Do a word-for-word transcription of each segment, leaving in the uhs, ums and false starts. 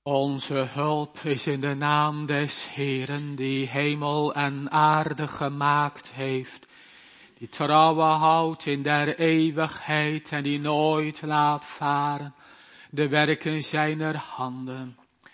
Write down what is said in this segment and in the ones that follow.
Onze hulp is in de naam des Heeren, die hemel en aarde gemaakt heeft, die trouwe houdt in der eeuwigheid en die nooit laat varen de werken zijner handen.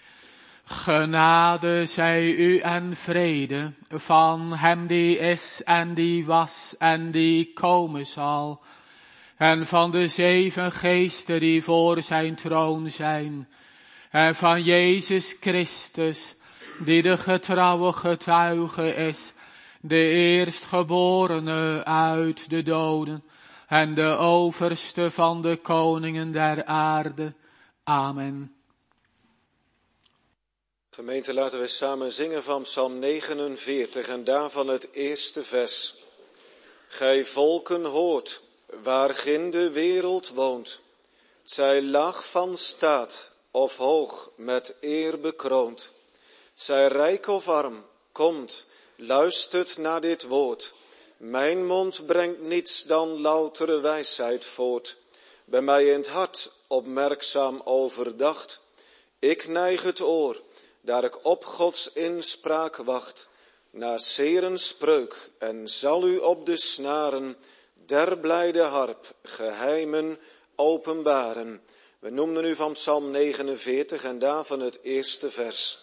Genade zij u en vrede van hem die is en die was en die komen zal, en van de zeven geesten die voor zijn troon zijn, en van Jezus Christus, die de getrouwe getuige is, de eerstgeborene uit de doden, en de overste van de koningen der aarde. Amen. Gemeente, laten we samen zingen van Psalm negenenveertig en daarvan het eerste vers. Gij volken hoort, waargin de wereld woont, t zij laag van staat of hoog met eer bekroond, t zij rijk of arm, komt, luistert naar dit woord. Mijn mond brengt niets dan loutere wijsheid voort, bij mij in het hart opmerkzaam overdacht. Ik neig het oor, daar ik op Gods inspraak wacht, naar Serens spreuk en zal u op de snaren der blijde harp geheimen openbaren. We noemden u van Psalm negenenveertig en daarvan het eerste vers.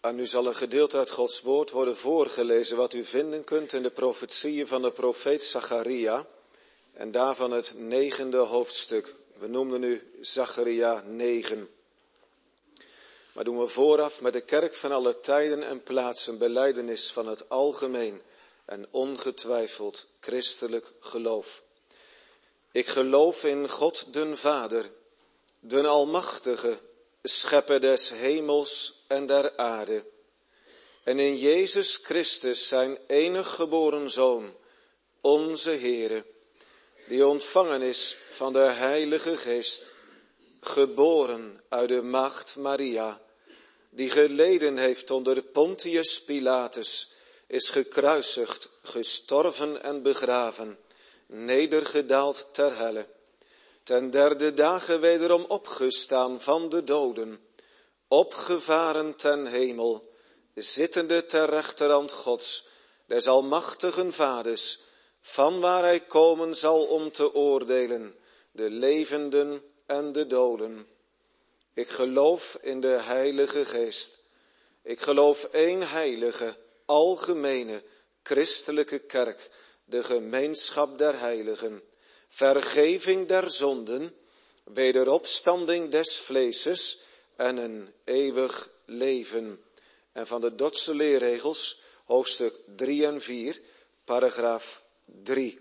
Aan u zal een gedeelte uit Gods woord worden voorgelezen wat u vinden kunt in de profetieën van de profeet Zacharia en daarvan het negende hoofdstuk. We noemden nu Zacharia negen. Maar doen we vooraf met de kerk van alle tijden en plaatsen belijdenis van het algemeen en ongetwijfeld christelijk geloof. Ik geloof in God den Vader, den Almachtige, schepper des hemels en der aarde. En in Jezus Christus, zijn enig geboren Zoon, onze Heere, die ontvangen is van de Heilige Geest, geboren uit de maagd Maria, die geleden heeft onder Pontius Pilatus, is gekruisigd, gestorven en begraven, nedergedaald ter helle, ten derde dagen wederom opgestaan van de doden, opgevaren ten hemel, zittende ter rechterhand Gods, des almachtigen Vaders, vanwaar hij komen zal om te oordelen, de levenden en de doden. Ik geloof in de Heilige Geest. Ik geloof één heilige, algemene, christelijke kerk, de gemeenschap der heiligen, vergeving der zonden, wederopstanding des vleeses en een eeuwig leven. En van de Dordtse leerregels, hoofdstuk drie en vier, paragraaf drie.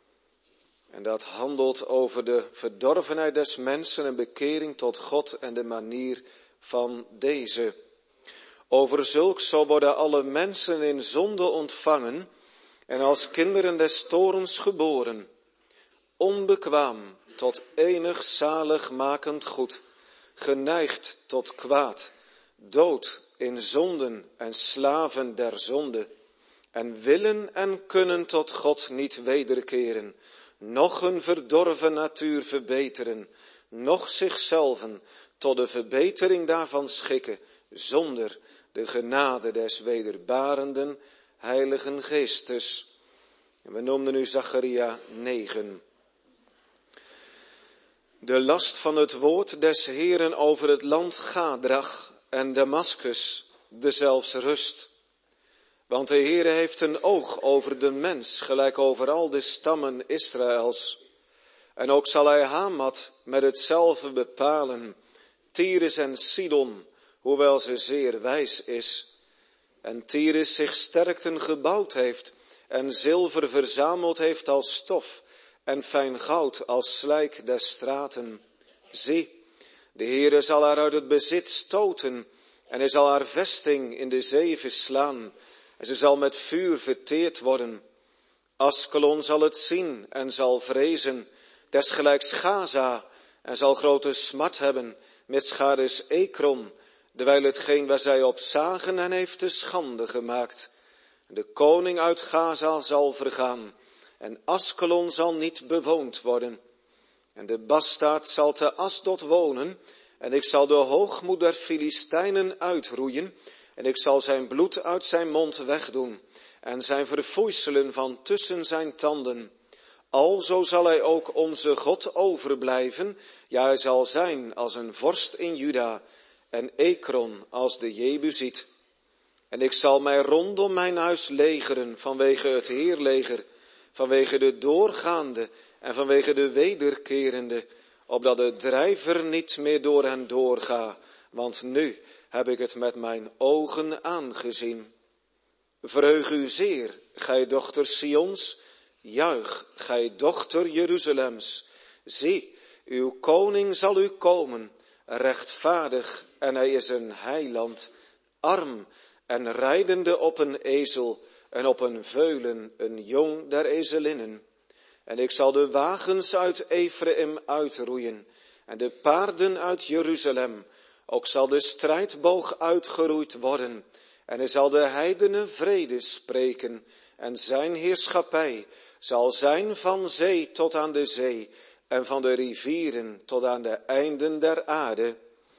En dat handelt over de verdorvenheid des mensen en bekering tot God en de manier van deze. Over zulks zo worden alle mensen in zonde ontvangen en als kinderen des torens geboren, onbekwaam tot enig zaligmakend goed, geneigd tot kwaad, dood in zonden en slaven der zonde, en willen en kunnen tot God niet wederkeren, noch hun verdorven natuur verbeteren, noch zichzelven tot de verbetering daarvan schikken, zonder de genade des wederbarenden Heiligen Geestes. En we noemden nu Zacharia negen. De last van het woord des Heeren over het land Gadrach en Damaskus, dezelfs rust. Want de Heere heeft een oog over de mens, gelijk over al de stammen Israëls. En ook zal hij Hamat met hetzelfde bepalen, Tyrus en Sidon, hoewel ze zeer wijs is. En Tyrus zich sterkten gebouwd heeft, en zilver verzameld heeft als stof, en fijn goud als slijk des straten. Zie, de Heere zal haar uit het bezit stoten, en hij zal haar vesting in de zee verslaan, en ze zal met vuur verteerd worden. Askelon zal het zien en zal vrezen, desgelijks Gaza, en zal grote smart hebben, met schades Ekron, terwijl hetgeen waar zij op zagen hen heeft te schande gemaakt. De koning uit Gaza zal vergaan, en Askelon zal niet bewoond worden. En de bastaard zal te Asdod wonen, en ik zal de hoogmoed der Filistijnen uitroeien, en ik zal zijn bloed uit zijn mond wegdoen, en zijn verfoeiselen van tussen zijn tanden. Alzo zal hij ook onze God overblijven, ja, hij zal zijn als een vorst in Juda, en Ekron als de Jebusiet. En ik zal mij rondom mijn huis legeren vanwege het heerleger, vanwege de doorgaande en vanwege de wederkerende, opdat de drijver niet meer door hen doorga, want nu heb ik het met mijn ogen aangezien. Verheug u zeer, gij dochter Sions, juich, gij dochter Jeruzalems. Zie, uw koning zal u komen, rechtvaardig, en hij is een heiland, arm en rijdende op een ezel, en op een veulen een jong der ezelinnen. En ik zal de wagens uit Ephraim uitroeien, en de paarden uit Jeruzalem. Ook zal de strijdboog uitgeroeid worden, en hij zal de heidenen vrede spreken, en zijn heerschappij zal zijn van zee tot aan de zee, en van de rivieren tot aan de einden der aarde.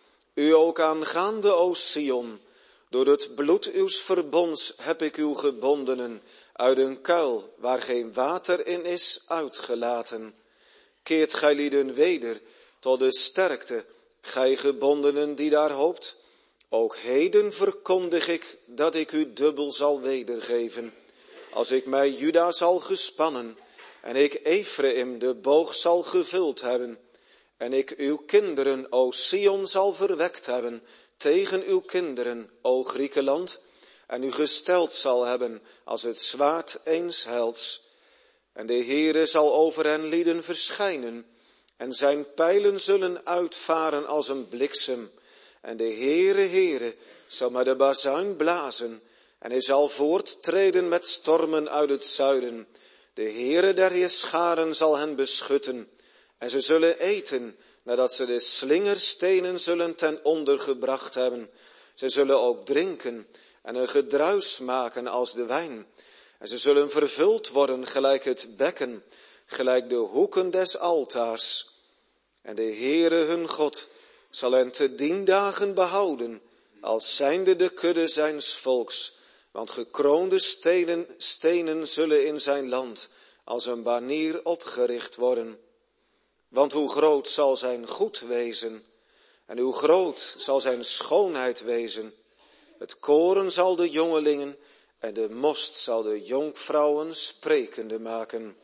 U ook aangaande, o Sion, door het bloed uws verbonds heb ik uw gebondenen uit een kuil waar geen water in is uitgelaten. Keert gij lieden weder tot de sterkte, gij gebondenen die daar hoopt. Ook heden verkondig ik dat ik u dubbel zal wedergeven, als ik mij Juda zal gespannen en ik Ephraim de boog zal gevuld hebben, en ik uw kinderen, o Sion, zal verwekt hebben tegen uw kinderen, o Griekenland, en u gesteld zal hebben als het zwaard eens helds. En de Heere zal over hen lieden verschijnen, en zijn pijlen zullen uitvaren als een bliksem. En de Heere, Heere, zal met de bazuin blazen, en hij zal voorttreden met stormen uit het zuiden. De Heere der Heerscharen zal hen beschutten, en ze zullen eten, nadat ze de slingerstenen zullen ten onder gebracht hebben. Ze zullen ook drinken, en een gedruis maken als de wijn. En ze zullen vervuld worden gelijk het bekken, gelijk de hoeken des altaars. En de Heere hun God zal hen te dien dagen behouden, als zijnde de kudde zijns volks. Want gekroonde stenen, stenen zullen in zijn land als een banier opgericht worden. Want hoe groot zal zijn goed wezen, en hoe groot zal zijn schoonheid wezen. Het koren zal de jongelingen, en de most zal de jonkvrouwen sprekende maken.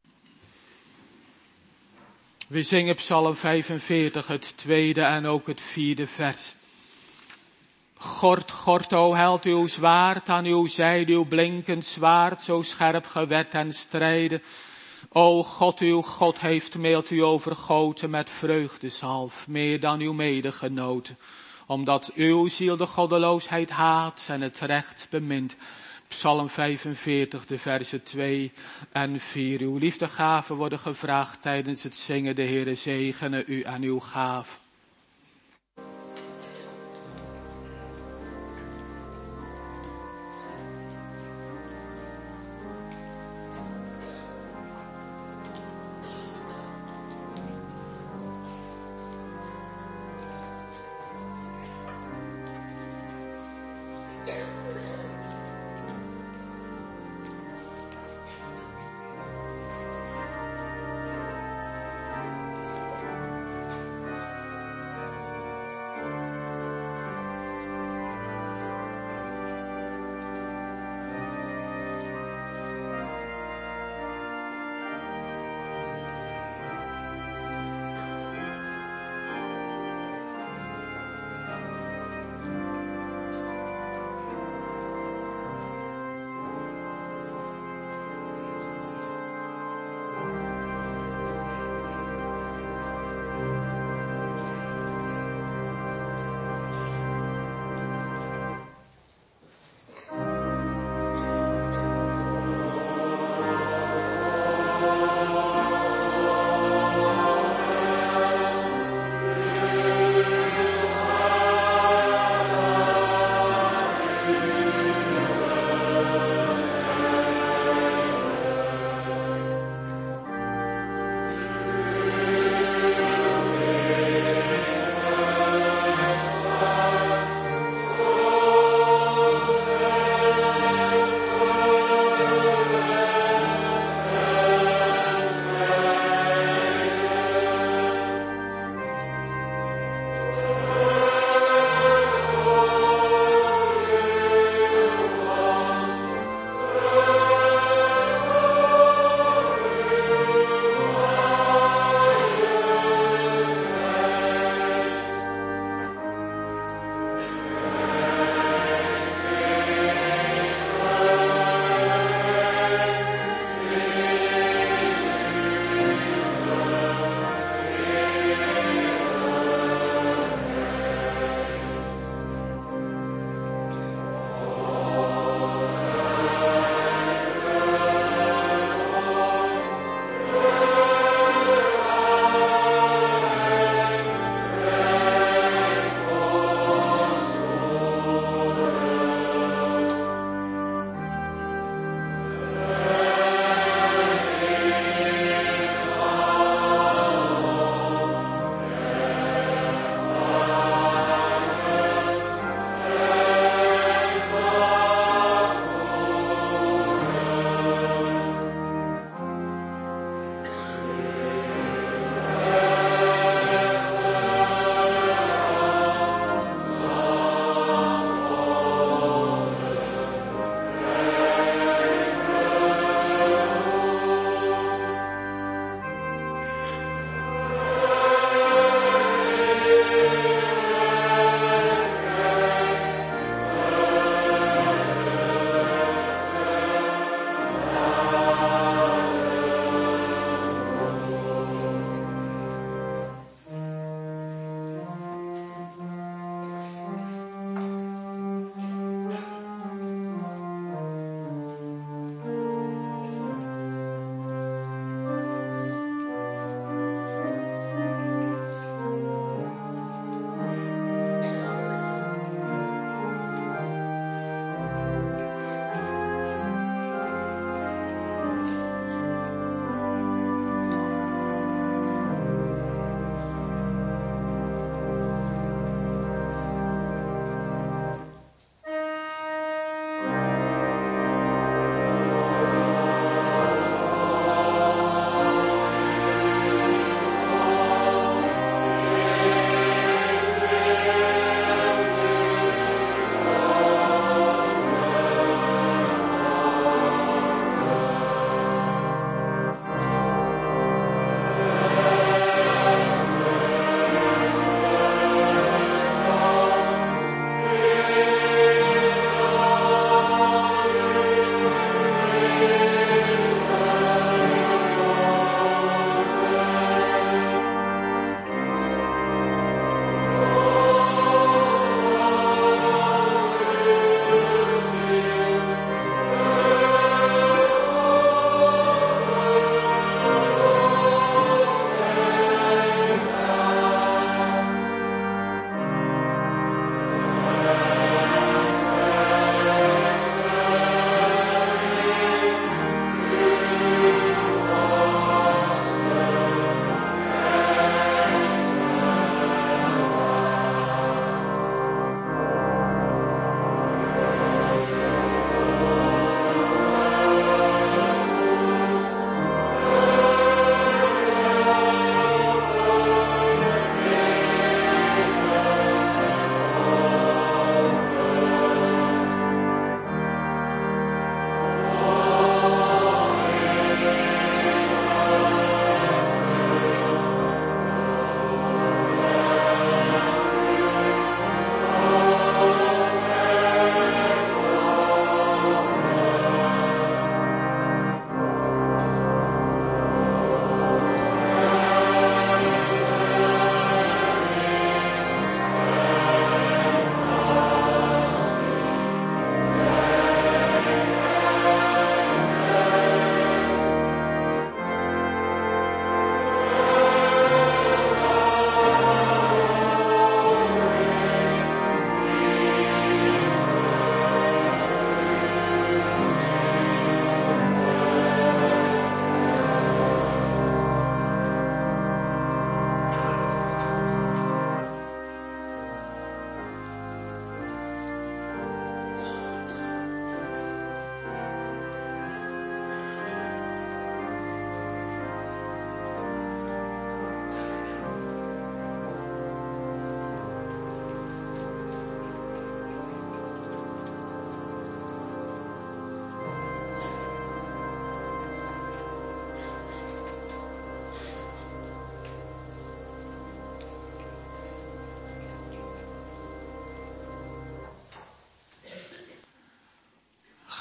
We zingen Psalm vijfenveertig, het tweede en ook het vierde vers. Gort, gort, o held, uw zwaard aan uw zijde, uw blinkend zwaard, zo scherp gewet en strijden. O God, uw God heeft meelt u overgoten met vreugdezalf, meer dan uw medegenoten, omdat uw ziel de goddeloosheid haat en het recht bemint. Psalm vijfenveertig, de versen twee en vier. Uw liefdegaven worden gevraagd tijdens het zingen. De Heere zegene u en uw gaaf.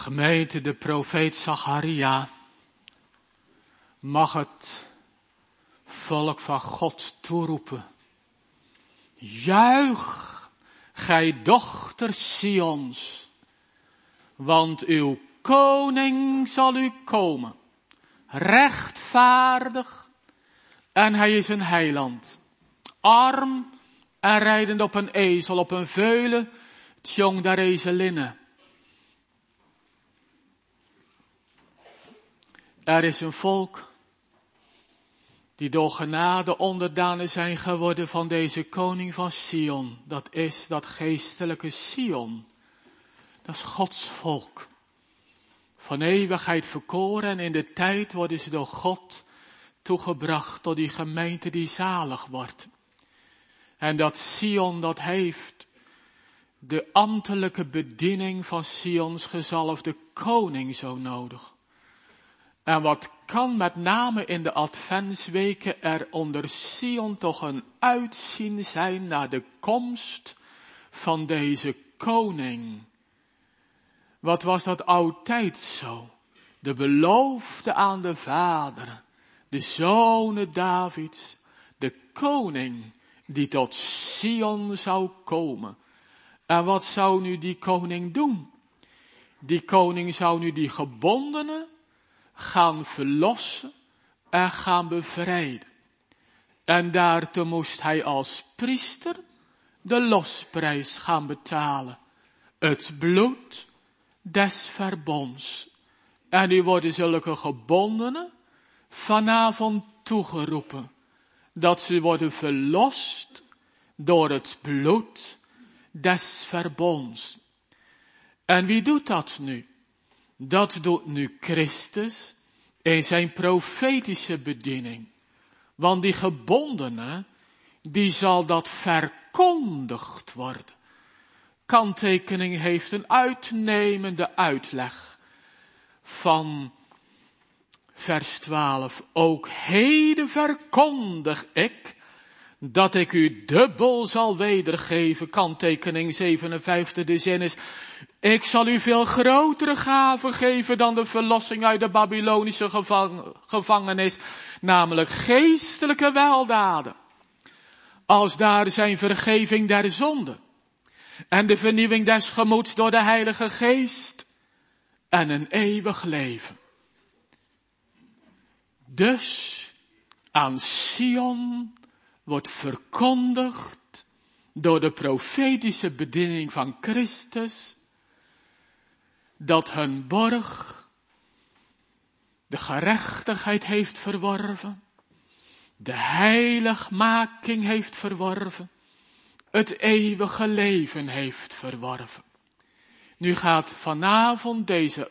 Gemeente, de profeet Zacharia mag het volk van God toeroepen. Juich, gij dochter Sions, want uw koning zal u komen, rechtvaardig, en hij is een heiland, arm en rijdend op een ezel, op een veulen, het jong der ezelinnen. Er is een volk die door genade onderdanen zijn geworden van deze koning van Sion. Dat is dat geestelijke Sion. Dat is Gods volk. Van eeuwigheid verkoren en in de tijd worden ze door God toegebracht tot die gemeente die zalig wordt. En dat Sion dat heeft de ambtelijke bediening van Sions gezalfde koning zo nodig. En wat kan met name in de adventsweken er onder Sion toch een uitzien zijn naar de komst van deze koning. Wat was dat altijd zo? De belofte aan de vader, de zonen Davids, de koning die tot Sion zou komen. En wat zou nu die koning doen? Die koning zou nu die gebondenen gaan verlossen en gaan bevrijden. En daartoe moest hij als priester de losprijs gaan betalen. Het bloed des verbonds. En nu worden zulke gebondenen vanavond toegeroepen. Dat ze worden verlost door het bloed des verbonds. En wie doet dat nu? Dat doet nu Christus in zijn profetische bediening. Want die gebondene, die zal dat verkondigd worden. Kanttekening heeft een uitnemende uitleg van vers twaalf. Ook heden verkondig ik dat ik u dubbel zal wedergeven. Kanttekening zevenenvijftig, de zin is, ik zal u veel grotere gaven geven dan de verlossing uit de Babylonische gevang, gevangenis, namelijk geestelijke weldaden. Als daar zijn vergeving der zonde en de vernieuwing des gemoeds door de Heilige Geest en een eeuwig leven. Dus aan Sion wordt verkondigd door de profetische bediening van Christus dat hun borg de gerechtigheid heeft verworven, de heiligmaking heeft verworven, het eeuwige leven heeft verworven. Nu gaat vanavond deze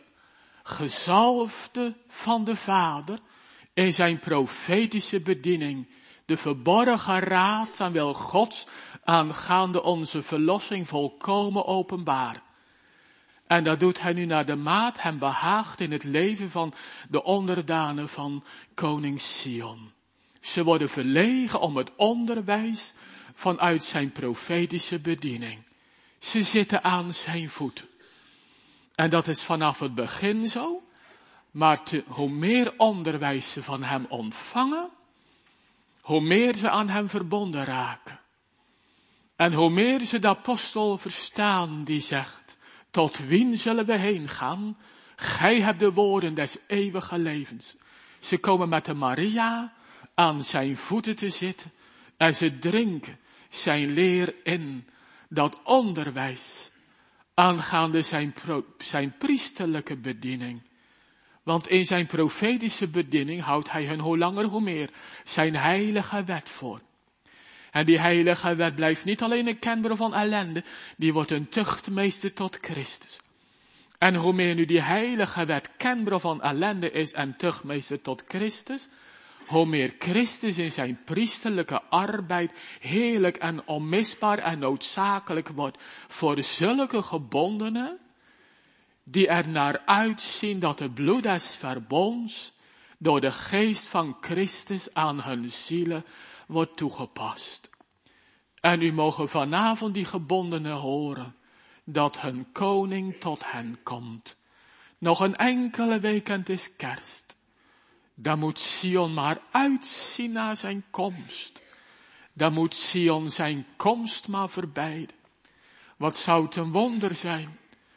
gezalfde van de Vader in zijn profetische bediening de verborgen raad aan wil Gods aangaande onze verlossing volkomen openbaar. En dat doet hij nu naar de maat hem behaagt in het leven van de onderdanen van koning Sion. Ze worden verlegen om het onderwijs vanuit zijn profetische bediening. Ze zitten aan zijn voeten. En dat is vanaf het begin zo. Maar te, hoe meer onderwijs ze van hem ontvangen, hoe meer ze aan hem verbonden raken. En hoe meer ze de apostel verstaan die zegt, tot wien zullen we heen gaan? Gij hebt de woorden des eeuwige levens. Ze komen met de Maria aan zijn voeten te zitten en ze drinken zijn leer in, dat onderwijs aangaande zijn, pro, zijn priesterlijke bediening. Want in zijn profetische bediening houdt hij hun hoe langer hoe meer zijn heilige wet voor. En die heilige wet blijft niet alleen een kenbron van ellende, die wordt een tuchtmeester tot Christus. En hoe meer nu die heilige wet kenbron van ellende is en tuchtmeester tot Christus, hoe meer Christus in zijn priesterlijke arbeid heerlijk en onmisbaar en noodzakelijk wordt voor zulke gebondenen, die er naar uitzien dat het bloed des verbonds door de geest van Christus aan hun zielen wordt toegepast. En u mogen vanavond die gebondenen horen, dat hun koning tot hen komt. Nog een enkele week en het is kerst. Dan moet Sion maar uitzien naar zijn komst. Dan moet Sion zijn komst maar verbijden. Wat zou het een wonder zijn.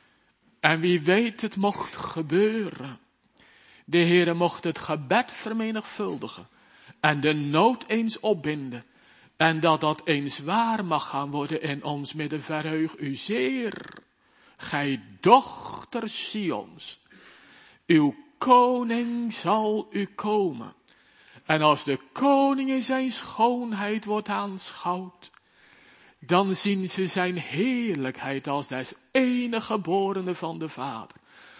En wie weet het mocht gebeuren. De Heere mocht het gebed vermenigvuldigen. En de nood eens opbinden. En dat dat eens waar mag gaan worden in ons midden. Verheug u zeer. Gij dochter Sions. Uw koning zal u komen. En als de koning in zijn schoonheid wordt aanschouwd, dan zien ze zijn heerlijkheid als des enige geborene van de Vader.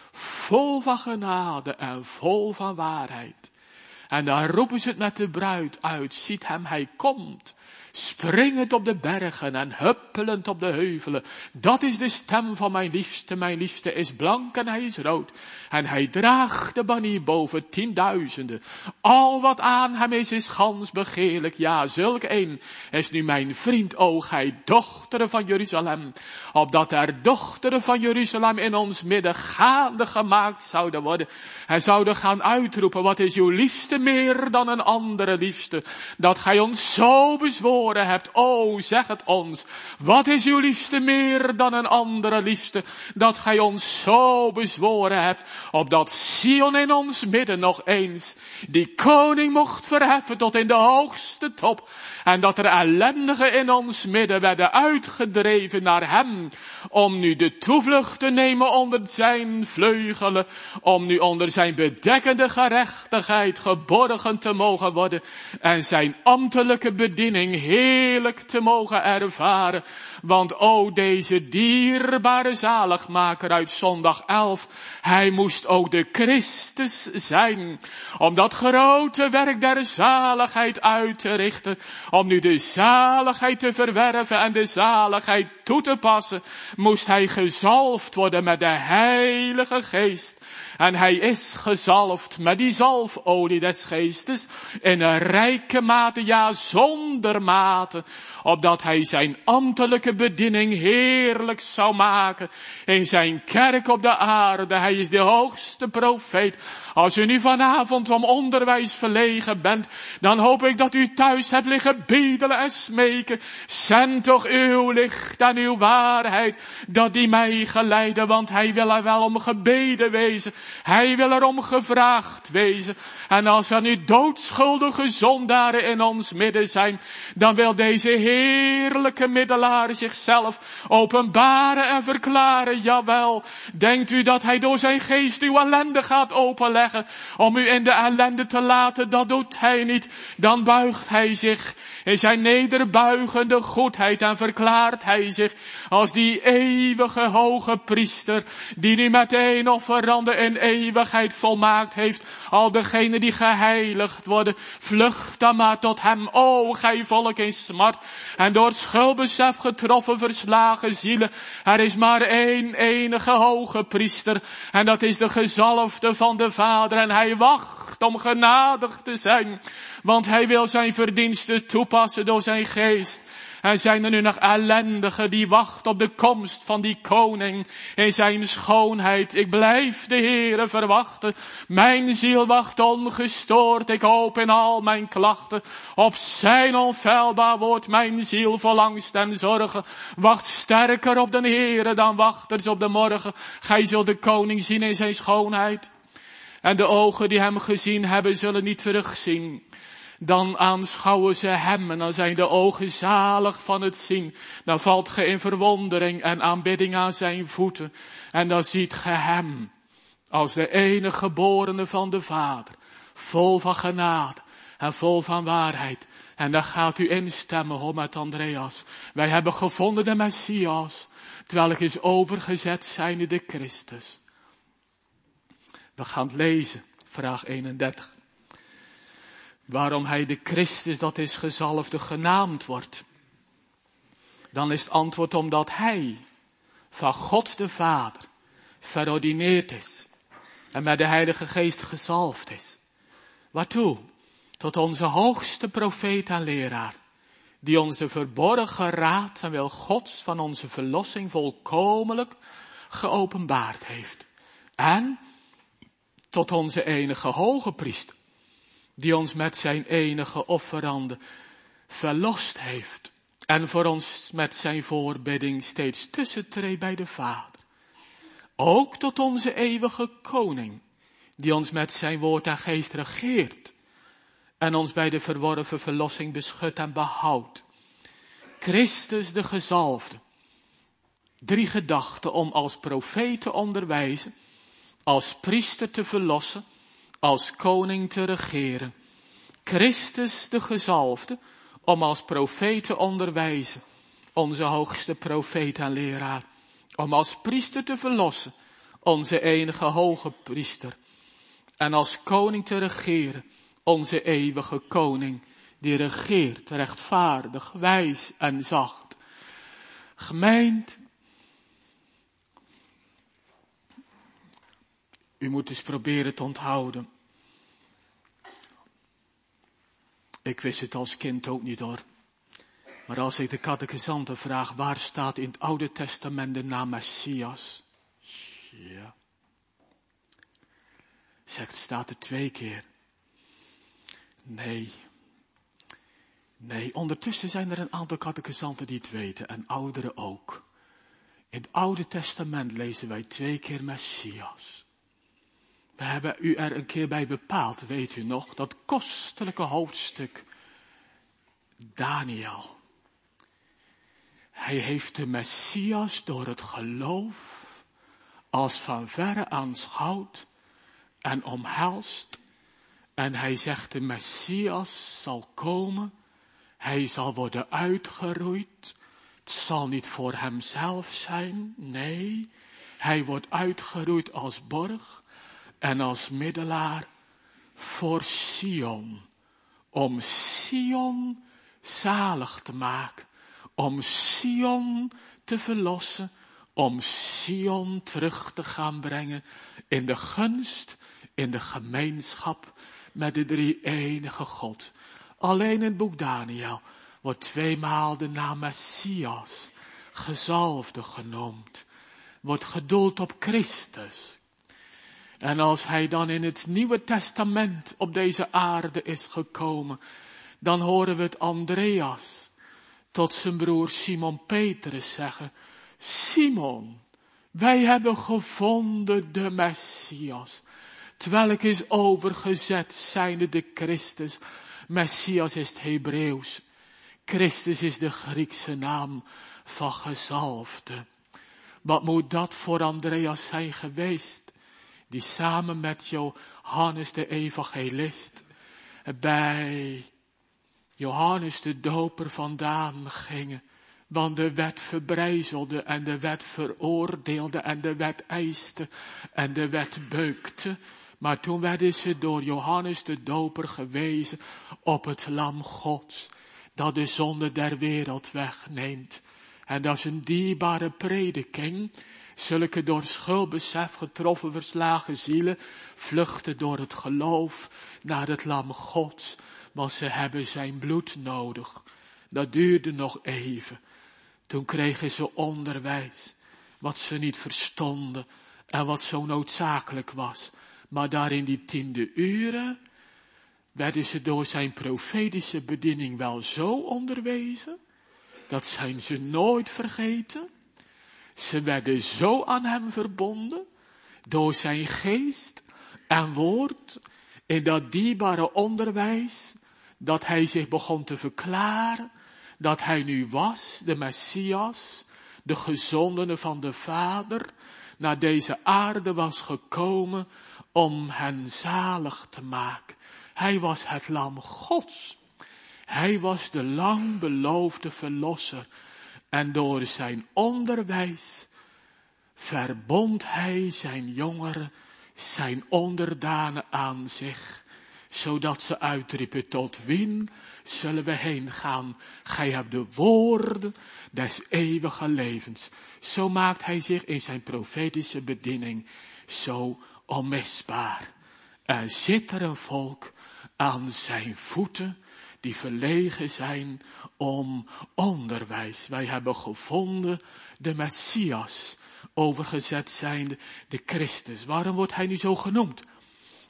Vol van genade en vol van waarheid. En dan roepen ze het met de bruid uit. Ziet hem, hij komt. Springend op de bergen en huppelend op de heuvelen. Dat is de stem van mijn liefste. Mijn liefste is blank en hij is rood. En hij draagt de banier boven tienduizenden. Al wat aan hem is, is gans begeerlijk. Ja, zulk een is nu mijn vriend, o gij dochteren van Jeruzalem. Opdat er dochteren van Jeruzalem in ons midden gaande gemaakt zouden worden. En zouden gaan uitroepen, wat is uw liefste meer dan een andere liefste. Dat gij ons zo bezworen hebt, o zeg het ons. Wat is uw liefste meer dan een andere liefste. Dat gij ons zo bezworen hebt. Opdat Sion in ons midden nog eens die koning mocht verheffen tot in de hoogste top. En dat er ellendigen in ons midden werden uitgedreven naar hem. Om nu de toevlucht te nemen onder zijn vleugelen. Om nu onder zijn bedekkende gerechtigheid geborgen te mogen worden. En zijn ambtelijke bediening heerlijk te mogen ervaren. Want o deze dierbare zaligmaker uit zondag elf. Hij moest ook de Christus zijn. Om dat grote werk der zaligheid uit te richten. Om nu de zaligheid te verwerven en de zaligheid toe te passen. Moest hij gezalfd worden met de Heilige Geest. En hij is gezalfd met die zalfolie des Geestes. In een rijke mate, ja zonder mate. Opdat hij zijn ambtelijke bediening heerlijk zou maken. In zijn kerk op de aarde. Hij is de hoogste profeet. Als u nu vanavond om onderwijs verlegen bent. Dan hoop ik dat u thuis hebt liggen bedelen en smeken. Zend toch uw licht en uw waarheid. Dat die mij geleiden. Want hij wil er wel om gebeden wezen. Hij wil er om gevraagd wezen. En als er nu doodschuldige zondaren in ons midden zijn. Dan wil deze heerlijke middelaar zichzelf openbaren en verklaren. Jawel, denkt u dat hij door zijn geest uw ellende gaat openleggen. Om u in de ellende te laten, dat doet hij niet. Dan buigt hij zich in zijn nederbuigende goedheid. En verklaart hij zich als die eeuwige hoge priester. Die nu met een offerande in eeuwigheid volmaakt heeft. Al degenen die geheiligd worden. Vlucht dan maar tot hem. O, gij volk in smart. En door schuldbesef getroffen verslagen zielen. Er is maar één enige hoge priester. En dat is de gezalfde van de Vader. En hij wacht om genadig te zijn. Want hij wil zijn verdiensten toepassen door zijn geest. En zijn er nu nog ellendigen die wachten op de komst van die koning in zijn schoonheid. Ik blijf de Heere verwachten. Mijn ziel wacht ongestoord. Ik hoop in al mijn klachten. Op zijn onfeilbaar woord mijn ziel verlangst en zorgen. Wacht sterker op de Heere dan wachters op de morgen. Gij zult de koning zien in zijn schoonheid. En de ogen die hem gezien hebben zullen niet terugzien. Dan aanschouwen ze hem en dan zijn de ogen zalig van het zien. Dan valt ge in verwondering en aanbidding aan zijn voeten. En dan ziet ge hem als de enige geborene van de Vader. Vol van genade en vol van waarheid. En dan gaat u instemmen hoor met Andreas. Wij hebben gevonden de Messias. Terwijl ik is overgezet zijnde de Christus. We gaan het lezen. Vraag eenendertig. Waarom hij de Christus, dat is gezalfde, genaamd wordt. Dan is het antwoord omdat hij van God de Vader verordineerd is. En met de Heilige Geest gezalfd is. Waartoe? Tot onze hoogste profeet en leraar. Die ons de verborgen raad en wil Gods van onze verlossing volkomenlijk geopenbaard heeft. En tot onze enige hoge priester, die ons met zijn enige offerande verlost heeft en voor ons met zijn voorbidding steeds tussentreedt bij de Vader. Ook tot onze eeuwige koning, die ons met zijn woord en geest regeert en ons bij de verworven verlossing beschut en behoudt. Christus de gezalfde. Drie gedachten om als profeet te onderwijzen, als priester te verlossen, als koning te regeren. Christus de gezalfde om als profeet te onderwijzen, onze hoogste profeet en leraar. Om als priester te verlossen, onze enige hoge priester. En als koning te regeren, onze eeuwige koning, die regeert, rechtvaardig, wijs en zacht. Gemeente, u moet eens proberen te onthouden. Ik wist het als kind ook niet hoor. Maar als ik de catechizanten vraag, waar staat in het Oude Testament de naam Messias? Ja. Zegt, staat er twee keer. Nee. Nee, ondertussen zijn er een aantal catechizanten die het weten en ouderen ook. In het Oude Testament lezen wij twee keer Messias. We hebben u er een keer bij bepaald, weet u nog, dat kostelijke hoofdstuk Daniel. Hij heeft de Messias door het geloof als van verre aanschouwd en omhelst. En hij zegt, de Messias zal komen, hij zal worden uitgeroeid. Het zal niet voor hemzelf zijn, nee. Hij wordt uitgeroeid als borg en als middelaar voor Sion. Om Sion zalig te maken. Om Sion te verlossen. Om Sion terug te gaan brengen in de gunst, in de gemeenschap met de drie-enige God. Alleen in het boek Daniel wordt tweemaal de naam Messias, gezalfde genoemd. Wordt gedoeld op Christus. En als hij dan in het Nieuwe Testament op deze aarde is gekomen, dan horen we het Andreas tot zijn broer Simon Petrus zeggen, Simon, wij hebben gevonden de Messias, terwijl ik is overgezet zijnde de Christus. Messias is het Hebreeuws. Christus is de Griekse naam van gezalfde. Wat moet dat voor Andreas zijn geweest, die samen met Johannes de evangelist bij Johannes de doper vandaan gingen. Want de wet verbrijzelde en de wet veroordeelde en de wet eiste en de wet beukte. Maar toen werden ze door Johannes de doper gewezen op het lam Gods, dat de zonde der wereld wegneemt. En dat is een dierbare prediking. Zulke door schuldbesef getroffen verslagen zielen vluchten door het geloof naar het lam Gods. Want ze hebben zijn bloed nodig. Dat duurde nog even. Toen kregen ze onderwijs. Wat ze niet verstonden. En wat zo noodzakelijk was. Maar daar in die tiende uren werden ze door zijn profetische bediening wel zo onderwezen. Dat zijn ze nooit vergeten. Ze werden zo aan hem verbonden. Door zijn geest en woord. In dat dierbare onderwijs. Dat hij zich begon te verklaren. Dat hij nu was, de Messias. De gezondene van de Vader. Naar deze aarde was gekomen om hen zalig te maken. Hij was het lam Gods. Hij was de lang beloofde verlosser. En door zijn onderwijs verbond hij zijn jongeren, zijn onderdanen aan zich. Zodat ze uitriepen, tot wien zullen we heen gaan? Gij hebt de woorden des eeuwige levens. Zo maakt hij zich in zijn profetische bediening zo onmisbaar. Er zit er een volk aan zijn voeten die verlegen zijn om onderwijs. Wij hebben gevonden de Messias, overgezet zijnde de Christus. Waarom wordt hij nu zo genoemd?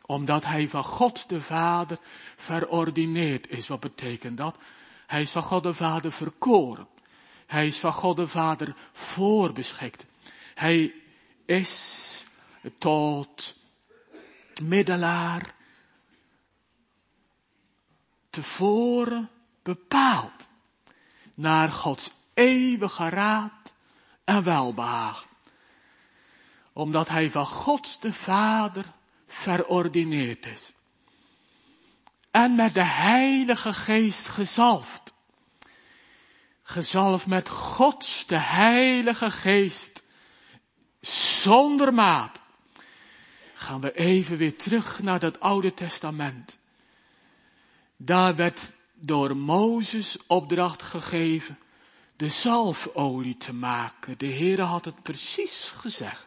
Omdat hij van God de Vader verordineerd is. Wat betekent dat? Hij is van God de Vader verkoren. Hij is van God de Vader voorbeschikt. Hij is tot middelaar tevoren bepaald. Naar Gods eeuwige raad en welbehagen. Omdat hij van God de Vader verordineerd is. En met de Heilige Geest gezalfd. Gezalfd met Gods, de Heilige Geest. Zonder maat. Gaan we even weer terug naar dat Oude Testament. Daar werd door Mozes opdracht gegeven de zalfolie te maken. De Heere had het precies gezegd.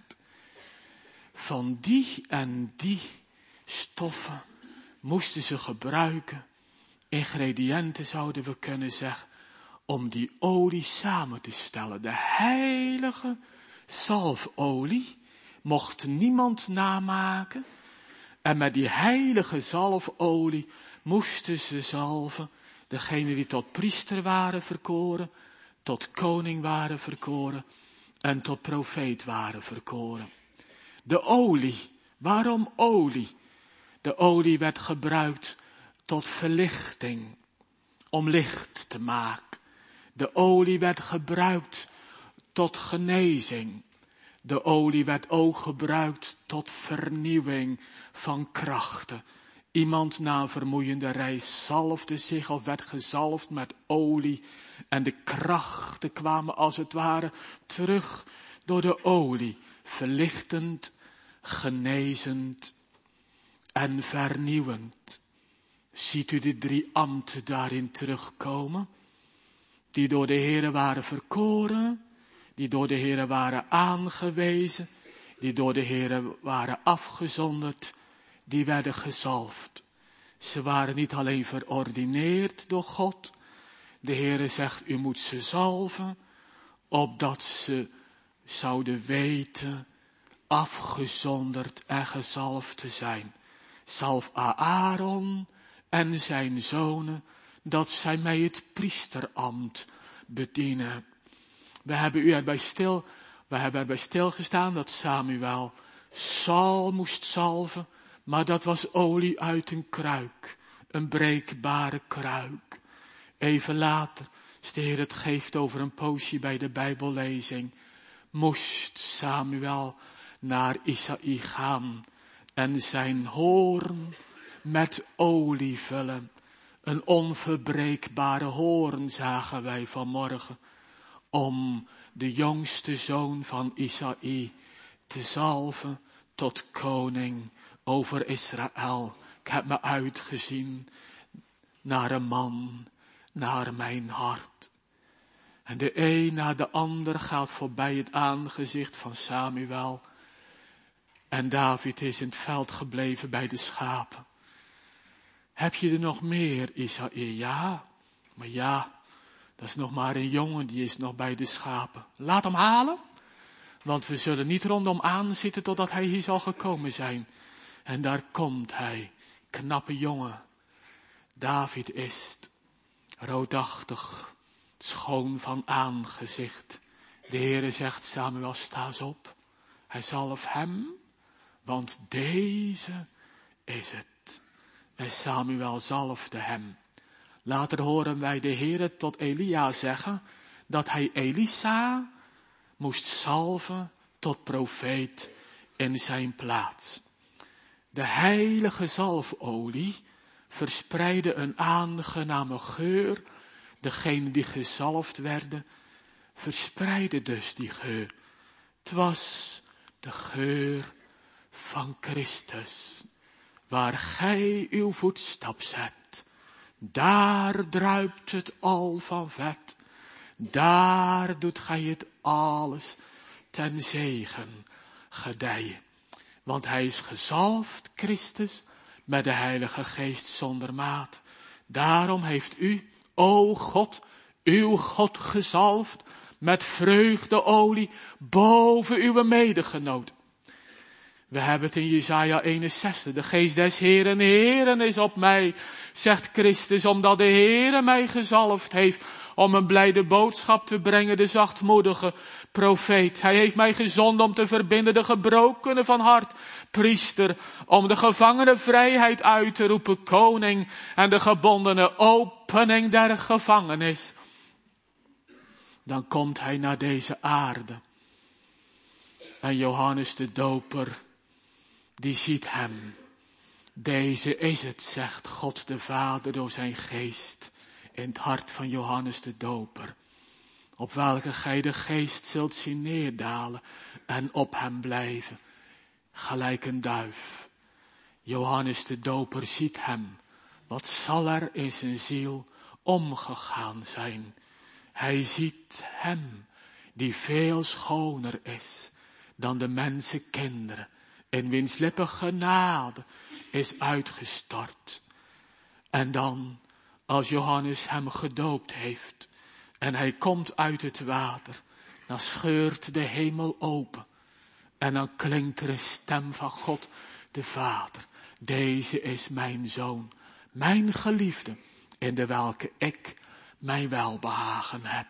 Van die en die stoffen moesten ze gebruiken. Ingrediënten zouden we kunnen zeggen. Om die olie samen te stellen. De heilige zalfolie mocht niemand namaken. En met die heilige zalfolie moesten ze zalven. Degene die tot priester waren verkoren. Tot koning waren verkoren. En tot profeet waren verkoren. De olie. Waarom olie? De olie werd gebruikt tot verlichting. Om licht te maken. De olie werd gebruikt tot genezing. De olie werd ook gebruikt tot vernieuwing van krachten. Iemand na een vermoeiende reis zalfde zich of werd gezalfd met olie. En de krachten kwamen als het ware terug door de olie. Verlichtend, genezend en vernieuwend. Ziet u de drie ambten daarin terugkomen? Die door de Heere waren verkoren. Die door de Heere waren aangewezen. Die door de Heere waren afgezonderd. Die werden gezalfd. Ze waren niet alleen verordineerd door God. De Heere zegt, u moet ze zalven. Opdat ze zouden weten afgezonderd en gezalfd te zijn. Zalf Aaron en zijn zonen, dat zij mij het priesterambt bedienen. We hebben u erbij stil, we hebben erbij stilgestaan dat Samuel Saul moest zalven, maar dat was olie uit een kruik, een breekbare kruik. Even later, als de Heer het geeft over een poosje bij de Bijbellezing, moest Samuel naar Isaï gaan en zijn hoorn met olie vullen. Een onverbreekbare hoorn zagen wij vanmorgen, om de jongste zoon van Isaï te zalven tot koning over Israël. Ik heb me uitgezien naar een man, naar mijn hart. En de een na de ander gaat voorbij het aangezicht van Samuel. En David is in het veld gebleven bij de schapen. Heb je er nog meer, Isaïe? Ja, maar ja, dat is nog maar een jongen, die is nog bij de schapen. Laat hem halen, want we zullen niet rondom aan zitten totdat hij hier zal gekomen zijn. En daar komt hij, knappe jongen. David is het, roodachtig, schoon van aangezicht. De Heere zegt, Samuel, sta eens op. Hij zalft hem, want deze is het. En Samuel zalfde hem. Later horen wij de Heere tot Elia zeggen, dat hij Elisa moest zalven tot profeet in zijn plaats. De heilige zalfolie verspreidde een aangename geur. Degene die gezalfd werden, verspreidde dus die geur. Het was de geur van Christus. Waar gij uw voetstap zet, daar druipt het al van vet. Daar doet gij het alles ten zegen gedijen. Want hij is gezalfd, Christus, met de Heilige Geest zonder maat. Daarom heeft u, o God, uw God gezalfd met vreugdeolie boven uw medegenoot. We hebben het in Jesaja eenenzestig. De geest des Heeren, Heeren is op mij, zegt Christus, omdat de Heere mij gezalfd heeft om een blijde boodschap te brengen, de zachtmoedige profeet. Hij heeft mij gezonden om te verbinden de gebrokenen van hart, priester, om de gevangenen vrijheid uit te roepen, koning, en de gebondenen opening der gevangenis. Dan komt hij naar deze aarde. En Johannes de Doper, die ziet hem. Deze is het, zegt God de Vader door zijn geest in het hart van Johannes de Doper, op welke gij de geest zult zien neerdalen en op hem blijven, gelijk een duif. Johannes de Doper ziet hem. Wat zal er in zijn ziel omgegaan zijn? Hij ziet hem, die veel schoner is dan de mensenkinderen, in wiens lippen genade is uitgestort. En dan, als Johannes hem gedoopt heeft en hij komt uit het water, dan scheurt de hemel open en dan klinkt er een stem van God de Vader. Deze is mijn zoon, mijn geliefde, in de welke ik mijn welbehagen heb.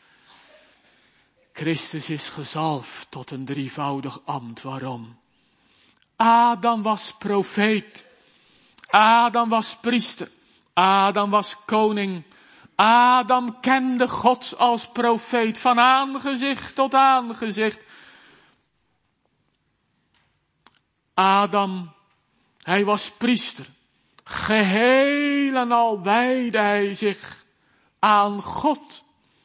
Christus is gezalfd tot een drievoudig ambt. Waarom? Adam was profeet. Adam was priester. Adam was koning. Adam kende God als profeet van aangezicht tot aangezicht. Adam, hij was priester. Geheel en al wijdde hij zich aan God.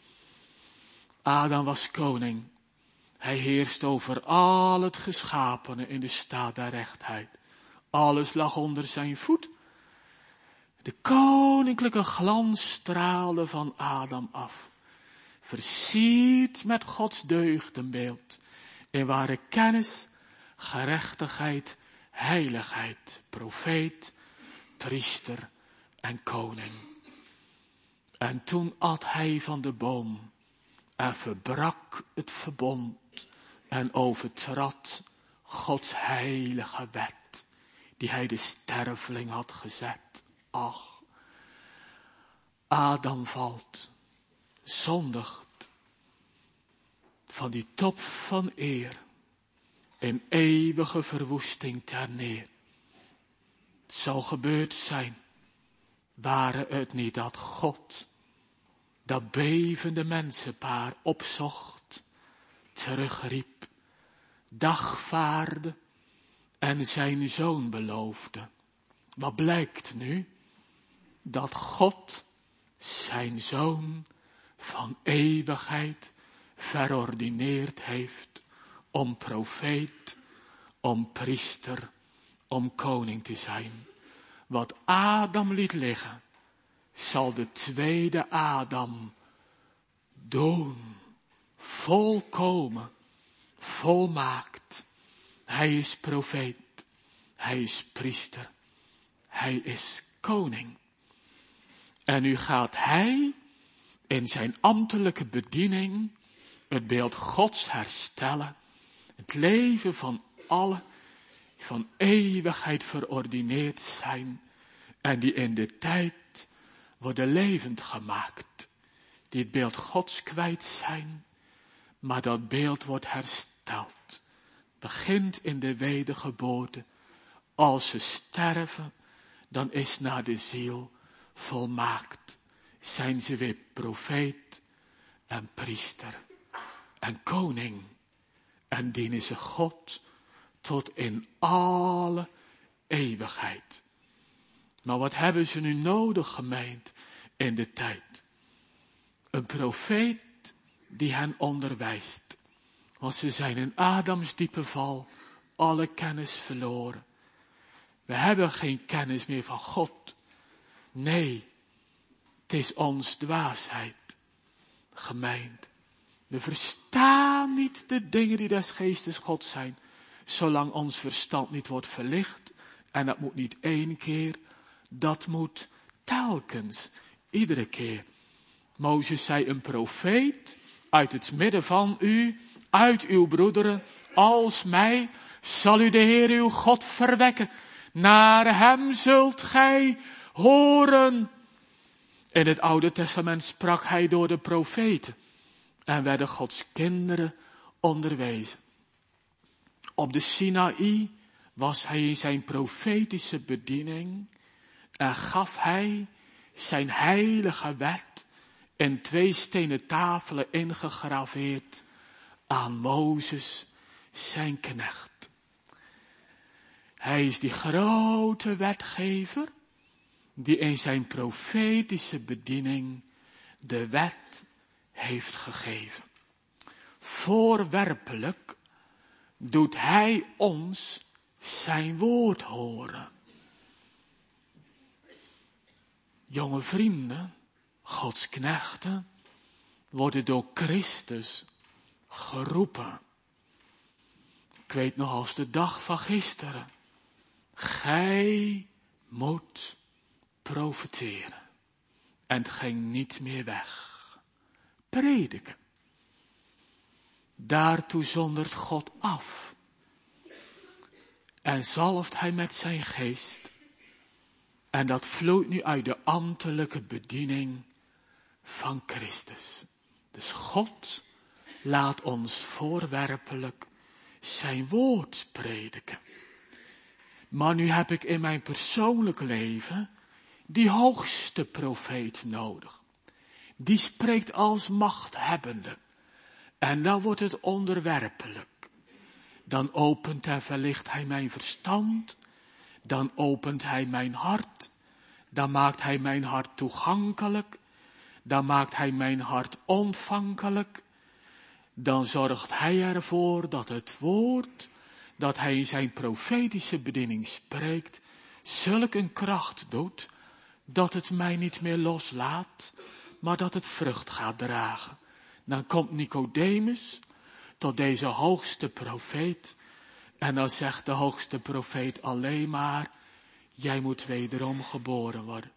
Adam was koning. Hij heerste over al het geschapene in de staat der rechtheid. Alles lag onder zijn voet. De koninklijke glans straalde van Adam af. Versierd met Gods deugdenbeeld. In ware kennis, gerechtigheid, heiligheid. Profeet, priester en koning. En toen at hij van de boom. En verbrak het verbond. En overtrad Gods heilige wet. Die hij de sterveling had gezet. Ach, Adam valt, zondigt, van die top van eer, in eeuwige verwoesting ter neer. Het zou gebeurd zijn, ware het niet dat God dat bevende mensenpaar opzocht, terugriep, dagvaarde en zijn zoon beloofde. Wat blijkt nu? Dat God zijn zoon van eeuwigheid verordineerd heeft om profeet, om priester, om koning te zijn. Wat Adam liet liggen, zal de tweede Adam doen, volkomen, volmaakt. Hij is profeet, hij is priester, hij is koning. En nu gaat hij in zijn ambtelijke bediening het beeld Gods herstellen. Het leven van allen die van eeuwigheid verordineerd zijn. En die in de tijd worden levend gemaakt. Die het beeld Gods kwijt zijn. Maar dat beeld wordt hersteld. Begint in de wedergeboorte. Als ze sterven, dan is naar de ziel volmaakt. Zijn ze weer profeet en priester en koning. En dienen ze God tot in alle eeuwigheid. Maar wat hebben ze nu nodig, gemeente, in de tijd? Een profeet die hen onderwijst. Want ze zijn in Adams diepe val alle kennis verloren. We hebben geen kennis meer van God. Nee, het is ons dwaasheid, gemeente. We verstaan niet de dingen die des geestes God zijn, zolang ons verstand niet wordt verlicht. En dat moet niet één keer, dat moet telkens, iedere keer. Mozes zei, een profeet uit het midden van u, uit uw broederen, als mij, zal u de Heer uw God verwekken. Naar hem zult gij horen. In het Oude Testament sprak hij door de profeten en werden Gods kinderen onderwezen. Op de Sinaï was hij in zijn profetische bediening en gaf hij zijn heilige wet in twee stenen tafelen ingegraveerd aan Mozes, zijn knecht. Hij is die grote wetgever die in zijn profetische bediening de wet heeft gegeven. Voorwerpelijk doet hij ons zijn woord horen. Jonge vrienden, Gods knechten, worden door Christus geroepen. Ik weet nog als de dag van gisteren. Gij moet profeteren. En het ging niet meer weg. Prediken. Daartoe zondert God af. En zalft hij met zijn geest. En dat vloeit nu uit de ambtelijke bediening van Christus. Dus God laat ons voorwerpelijk zijn woord prediken. Maar nu heb ik in mijn persoonlijk leven die hoogste profeet nodig. Die spreekt als machthebbende. En dan wordt het onderwerpelijk. Dan opent en verlicht hij mijn verstand. Dan opent hij mijn hart. Dan maakt hij mijn hart toegankelijk. Dan maakt hij mijn hart ontvankelijk. Dan zorgt hij ervoor dat het woord dat hij in zijn profetische bediening spreekt, zulk een kracht doet, dat het mij niet meer loslaat, maar dat het vrucht gaat dragen. Dan komt Nicodemus tot deze hoogste profeet, en dan zegt de hoogste profeet alleen maar, jij moet wederom geboren worden.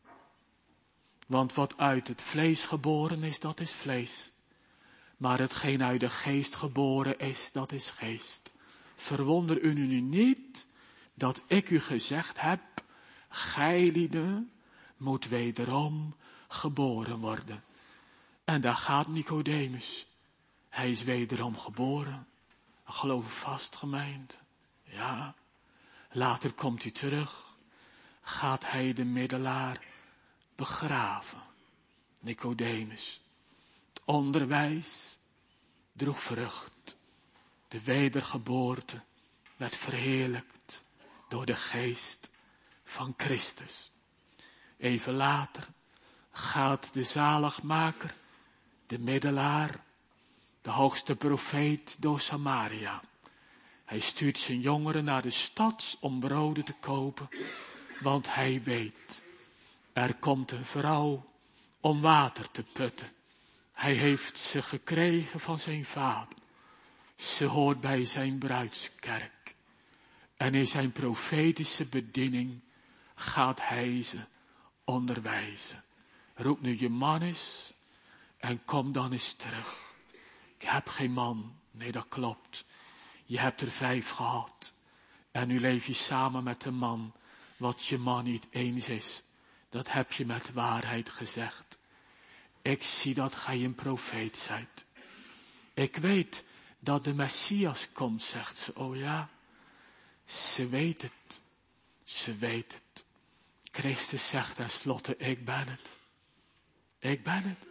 Want wat uit het vlees geboren is, dat is vlees. Maar hetgeen uit de geest geboren is, dat is geest. Verwonder u nu niet dat ik u gezegd heb, gij lieden moet wederom geboren worden. En daar gaat Nicodemus. Hij is wederom geboren. Geloof vast, gemeente. Ja. Later komt hij terug. Gaat hij de middelaar begraven. Nicodemus. Het onderwijs droeg vrucht. De wedergeboorte werd verheerlijkt door de geest van Christus. Even later gaat de zaligmaker, de middelaar, de hoogste profeet door Samaria. Hij stuurt zijn jongeren naar de stad om broden te kopen, want hij weet, er komt een vrouw om water te putten. Hij heeft ze gekregen van zijn vader. Ze hoort bij zijn bruidskerk. En in zijn profetische bediening gaat hij ze onderwijzen. Roep nu je man eens en kom dan eens terug. Ik heb geen man. Nee, dat klopt. Je hebt er vijf gehad. En nu leef je samen met een man wat je man niet eens is. Dat heb je met waarheid gezegd. Ik zie dat gij een profeet zijt. Ik weet dat de Messias komt, zegt ze. Oh ja, ze weet het. Ze weet het. Christus zegt tenslotte, ik ben het. Ik ben het.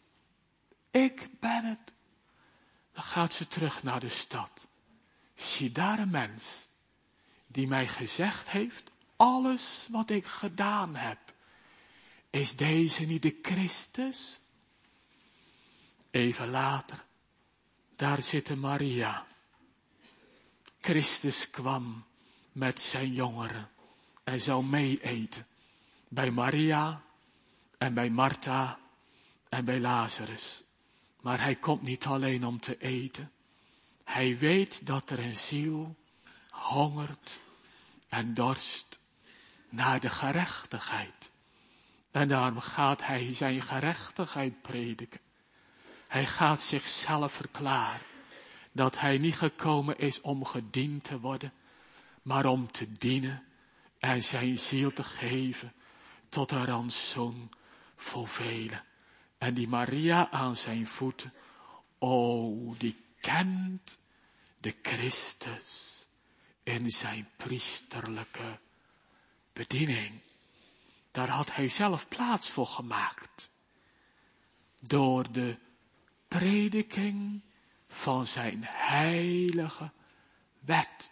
Ik ben het. Dan gaat ze terug naar de stad. Zie daar een mens die mij gezegd heeft, alles wat ik gedaan heb. Is deze niet de Christus? Even later, daar zit Maria. Christus kwam met zijn jongeren en zou mee eten. Bij Maria en bij Martha en bij Lazarus. Maar hij komt niet alleen om te eten. Hij weet dat er een ziel hongert en dorst naar de gerechtigheid. En daarom gaat hij zijn gerechtigheid prediken. Hij gaat zichzelf verklaren. dat hij niet gekomen is om gediend te worden, maar om te dienen en zijn ziel te geven tot een rantsoen voor velen. En die Maria aan zijn voeten, oh, die kent de Christus in zijn priesterlijke bediening. Daar had hij zelf plaats voor gemaakt. Door de prediking van zijn heilige wet.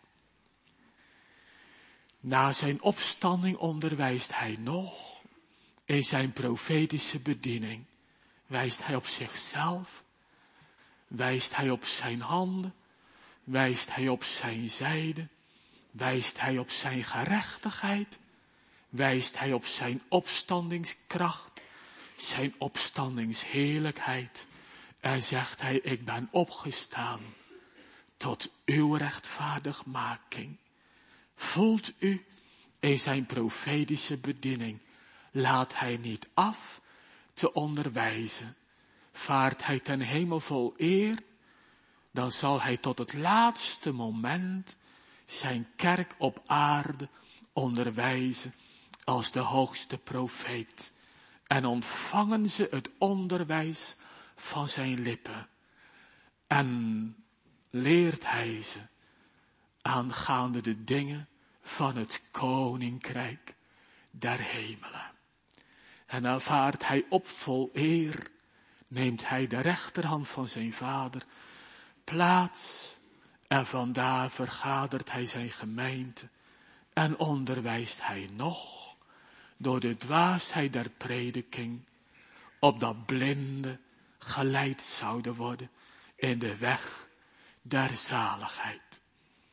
Na zijn opstanding onderwijst hij nog. In zijn profetische bediening wijst hij op zichzelf. Wijst hij op zijn handen. Wijst hij op zijn zijde. Wijst hij op zijn gerechtigheid. Wijst hij op zijn opstandingskracht. Zijn opstandingsheerlijkheid. En zegt hij, ik ben opgestaan tot uw rechtvaardigmaking. Voelt u in zijn profetische bediening, laat hij niet af te onderwijzen. Vaart hij ten hemel vol eer, dan zal hij tot het laatste moment zijn kerk op aarde onderwijzen als de hoogste profeet. En ontvangen ze het onderwijs van zijn lippen. En leert hij ze aangaande de dingen van het koninkrijk der hemelen. En dan vaart hij op vol eer, neemt hij de rechterhand van zijn vader plaats en vandaar vergadert hij zijn gemeente en onderwijst hij nog door de dwaasheid der prediking, opdat blinden geleid zouden worden in de weg der zaligheid.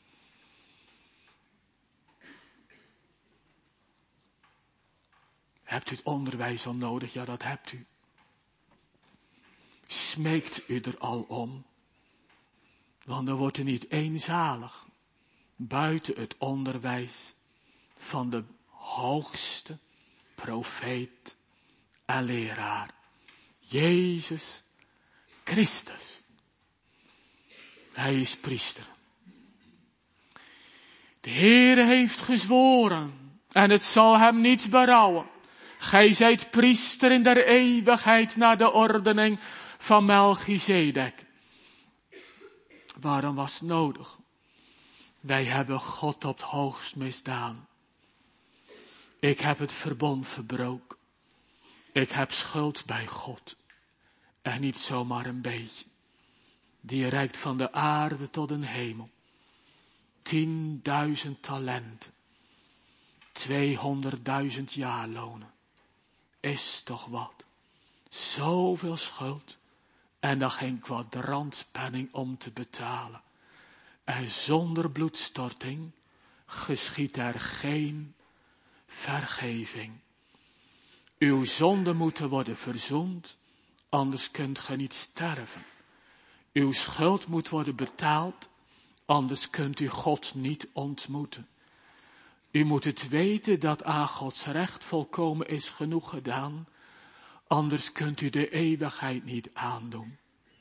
Hebt u het onderwijs al nodig? Ja, dat hebt u. Smeekt u er al om? Want dan wordt u niet eenzalig buiten het onderwijs van de hoogste profeet en leraar, Jezus Christus. Hij is priester. De Heere heeft gezworen en het zal hem niet berouwen. Gij zijt priester in der eeuwigheid naar de ordening van Melchizedek. Waarom was het nodig? Wij hebben God op het hoogst misdaan. Ik heb het verbond verbroken. Ik heb schuld bij God. En niet zomaar een beetje. Die reikt van de aarde tot een hemel. Tienduizend talenten. Tweehonderdduizend jaarlonen. Is toch wat. Zoveel schuld. En dan geen kwadrantpenning om te betalen. En zonder bloedstorting geschiedt er geen vergeving. Uw zonden moeten worden verzoend, anders kunt ge niet sterven. Uw schuld moet worden betaald, anders kunt u God niet ontmoeten. U moet het weten dat aan Gods recht volkomen is genoeg gedaan, anders kunt u de eeuwigheid niet aandoen.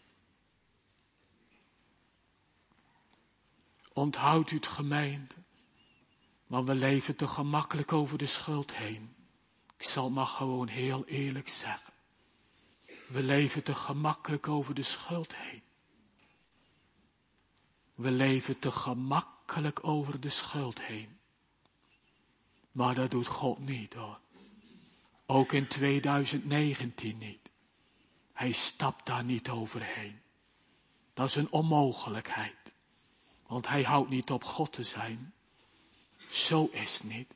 Onthoud u het, gemeente, want we leven te gemakkelijk over de schuld heen. Ik zal het maar gewoon heel eerlijk zeggen. We leven te gemakkelijk over de schuld heen. We leven te gemakkelijk over de schuld heen. Maar dat doet God niet, hoor. Ook in tweeduizend negentien niet. Hij stapt daar niet overheen. Dat is een onmogelijkheid. Want hij houdt niet op God te zijn. Zo is het niet.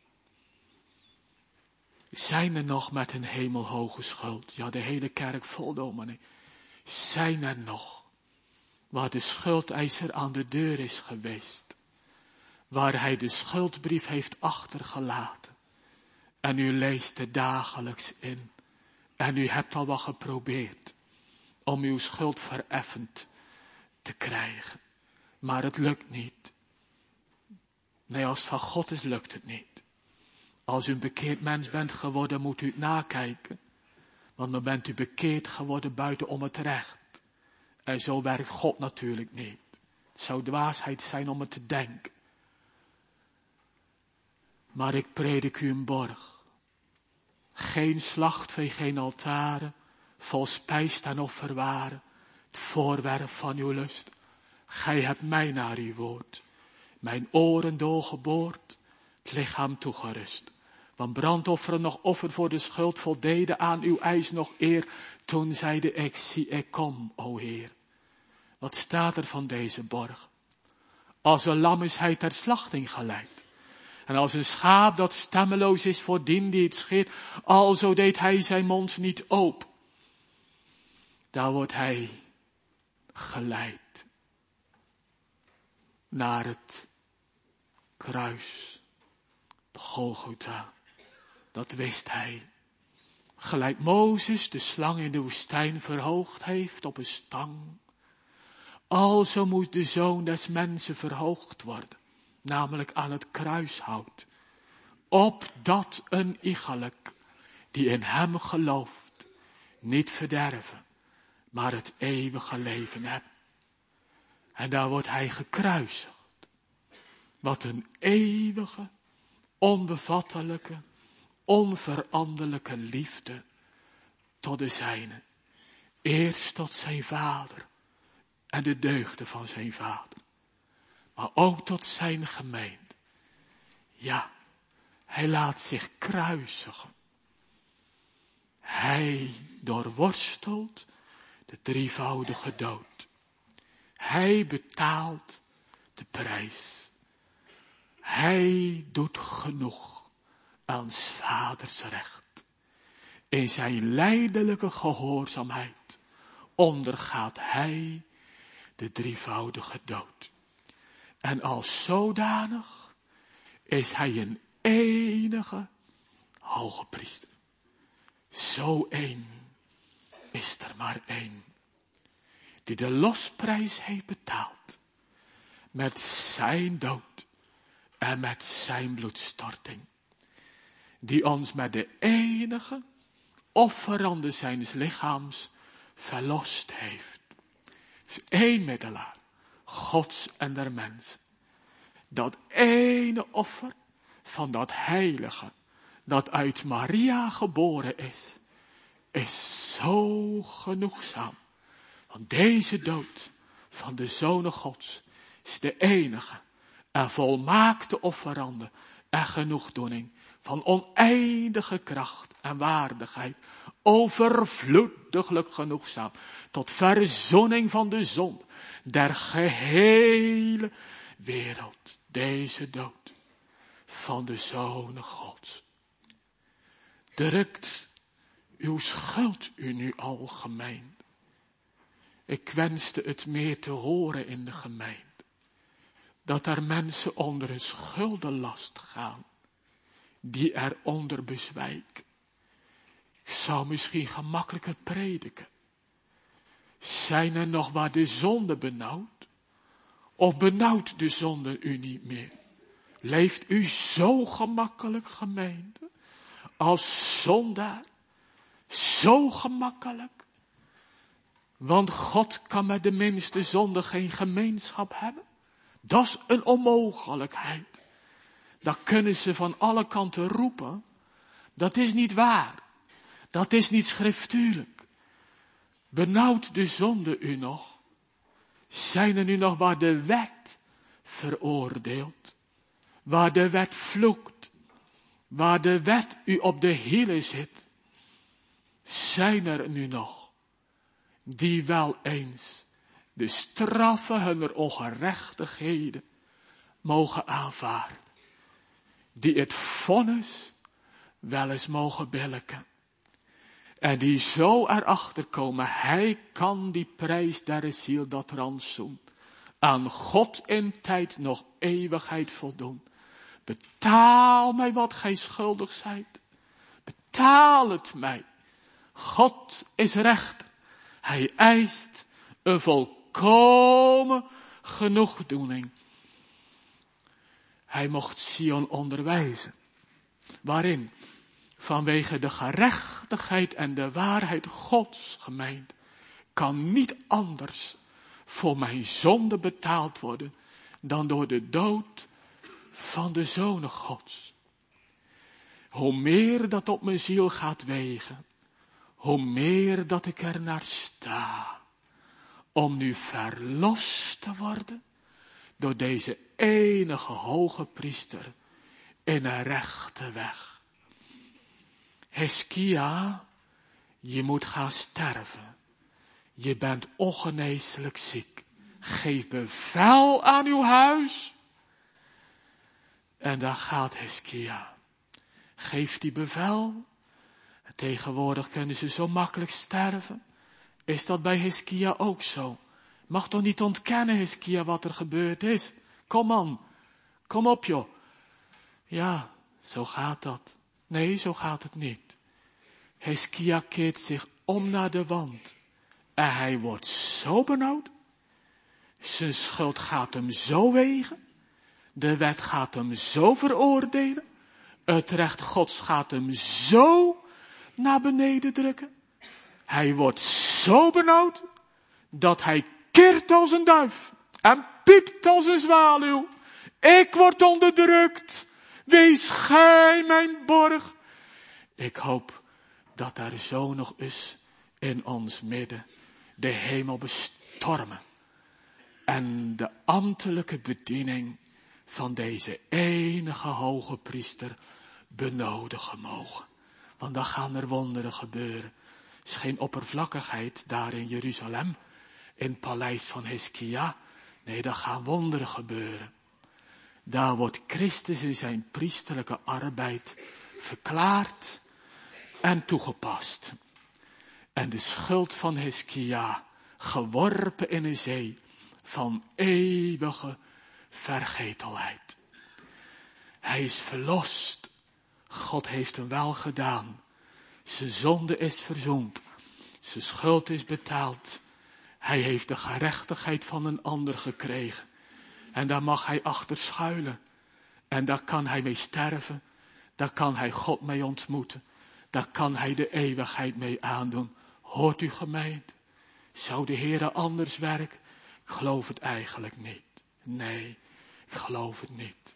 Zijn er nog met een hemelhoge schuld? Ja, de hele kerk vol dominee. Zijn er nog waar de schuldeiser aan de deur is geweest. Waar hij de schuldbrief heeft achtergelaten. En u leest er dagelijks in. En u hebt al wat geprobeerd om uw schuld vereffend te krijgen. Maar het lukt niet. Nee, als het van God is, lukt het niet. Als u een bekeerd mens bent geworden, moet u het nakijken. Want dan bent u bekeerd geworden buitenom het recht. En zo werkt God natuurlijk niet. Het zou dwaasheid zijn om het te denken. Maar ik predik u een borg. Geen slachtvee, geen altaren, vol spijs en offerwaren, het voorwerp van uw lust. Gij hebt mij naar uw woord, mijn oren doorgeboord, het lichaam toegerust. Want brandofferen nog offer voor de schuld voldeden aan uw eis nog eer. Toen zeide ik, zie ik kom, o Heer. Wat staat er van deze borg? Als een lam is hij ter slachting geleid. En als een schaap dat stemmeloos is voor dien die het scheert, alzo deed hij zijn mond niet open. Daar wordt hij geleid naar het kruis op Golgotha. Dat wist hij. Gelijk Mozes de slang in de woestijn verhoogd heeft op een stang. Alzo moest de Zoon des Mensen verhoogd worden. Namelijk aan het kruishout. Opdat een iegelijk die in hem gelooft niet verderven, maar het eeuwige leven hebben. En daar wordt hij gekruisigd. Wat een eeuwige, onbevattelijke, onveranderlijke liefde tot de zijne. Eerst tot zijn vader en de deugden van zijn vader. Maar ook tot zijn gemeente. Ja, hij laat zich kruisigen. Hij doorworstelt de drievoudige dood. Hij betaalt de prijs. Hij doet genoeg aan 's vaders recht. In zijn lijdelijke gehoorzaamheid ondergaat hij de drievoudige dood. En als zodanig is hij een enige hoge priester. Zo één is er maar één. Die de losprijs heeft betaald. Met zijn dood en met zijn bloedstorting. Die ons met de enige offerande zijns lichaams verlost heeft. Dus één middelaar. Gods en der mens. Dat ene offer van dat heilige, dat uit Maria geboren is, is zo genoegzaam. Want deze dood van de Zonen Gods is de enige en volmaakte offerande en genoegdoening van oneindige kracht en waardigheid, overvloediglijk genoegzaam, tot verzoening van de zonde der gehele wereld. Deze dood van de Zonen Gods. Drukt uw schuld u nu al gemeen? Ik wenste het meer te horen in de gemeente. Dat er mensen onder een schuldenlast gaan. Die eronder bezwijken. Ik zou misschien gemakkelijker prediken. Zijn er nog waar de zonde benauwt? Of benauwt de zonde u niet meer? Leeft u zo gemakkelijk, gemeente? Als zondaar? Zo gemakkelijk? Want God kan met de minste zonde geen gemeenschap hebben. Dat is een onmogelijkheid. Dat kunnen ze van alle kanten roepen. Dat is niet waar. Dat is niet schriftuurlijk. Benauwt de zonde u nog? Zijn er nu nog waar de wet veroordeelt? Waar de wet vloekt? Waar de wet u op de hielen zit? Zijn er nu nog die wel eens de straffen hunner ongerechtigheden mogen aanvaarden? Die het vonnis wel eens mogen billijken. En die zo erachter komen, hij kan die prijs der ziel, dat rantsoen, aan God in tijd nog eeuwigheid voldoen. Betaal mij wat gij schuldig zijt. Betaal het mij. God is rechter. Hij eist een volkomen genoegdoening. Hij mocht Sion onderwijzen. Waarin? Vanwege de gerechtigheid en de waarheid Gods, gemeente, kan niet anders voor mijn zonde betaald worden dan door de dood van de Zonen Gods. Hoe meer dat op mijn ziel gaat wegen, hoe meer dat ik er naar sta, om nu verlost te worden door deze enige hoge priester in een rechte weg. Hiskia, je moet gaan sterven. Je bent ongeneeslijk ziek. Geef bevel aan uw huis. En dan gaat Hiskia. Geeft die bevel. Tegenwoordig kunnen ze zo makkelijk sterven. Is dat bij Hiskia ook zo? Mag toch niet ontkennen, Hiskia, wat er gebeurd is? Kom aan. Kom op, joh. Ja, zo gaat dat. Nee, zo gaat het niet. Hiskia keert zich om naar de wand. En hij wordt zo benauwd. Zijn schuld gaat hem zo wegen. De wet gaat hem zo veroordelen. Het recht Gods gaat hem zo naar beneden drukken. Hij wordt zo benauwd, dat hij kirt als een duif en piept als een zwaluw. Ik word onderdrukt. Wees gij mijn borg. Ik hoop dat er zo nog is in ons midden de hemel bestormen en de ambtelijke bediening van deze enige hoge priester benodigen mogen. Want dan gaan er wonderen gebeuren. Het is geen oppervlakkigheid daar in Jeruzalem, in het paleis van Hiskia. Nee, daar gaan wonderen gebeuren. Daar wordt Christus in zijn priesterlijke arbeid verklaard en toegepast. En de schuld van Hiskia geworpen in een zee van eeuwige vergetelheid. Hij is verlost. God heeft hem wel gedaan. Zijn zonde is verzoend. Zijn schuld is betaald. Hij heeft de gerechtigheid van een ander gekregen. En daar mag hij achter schuilen. En daar kan hij mee sterven. Daar kan hij God mee ontmoeten. Daar kan hij de eeuwigheid mee aandoen. Hoort u gemeente? Zou de Heere anders werken? Ik geloof het eigenlijk niet. Nee, ik geloof het niet.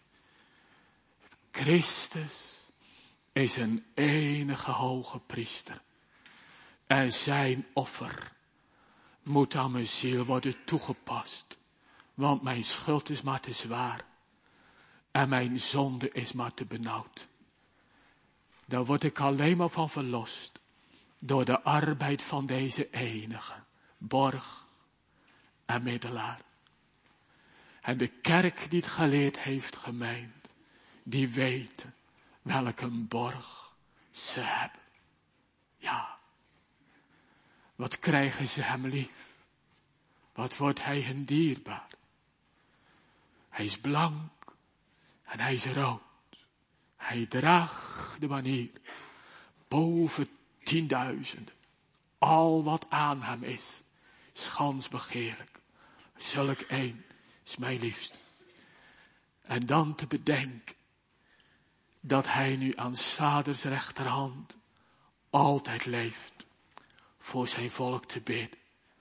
Christus is een enige hoge priester. En zijn offer moet aan mijn ziel worden toegepast. Want mijn schuld is maar te zwaar. En mijn zonde is maar te benauwd. Daar word ik alleen maar van verlost. Door de arbeid van deze enige borg en middelaar. En de kerk die het geleerd heeft, gemeend, die weten welke borg ze hebben. Ja. Wat krijgen ze hem lief? Wat wordt hij hen dierbaar? Hij is blank en hij is rood. Hij draagt de banier boven tienduizenden. Al wat aan hem is, schans begeerlijk. Zulk één is mijn liefste. En dan te bedenken dat hij nu aan 's vaders rechterhand altijd leeft voor zijn volk te bidden.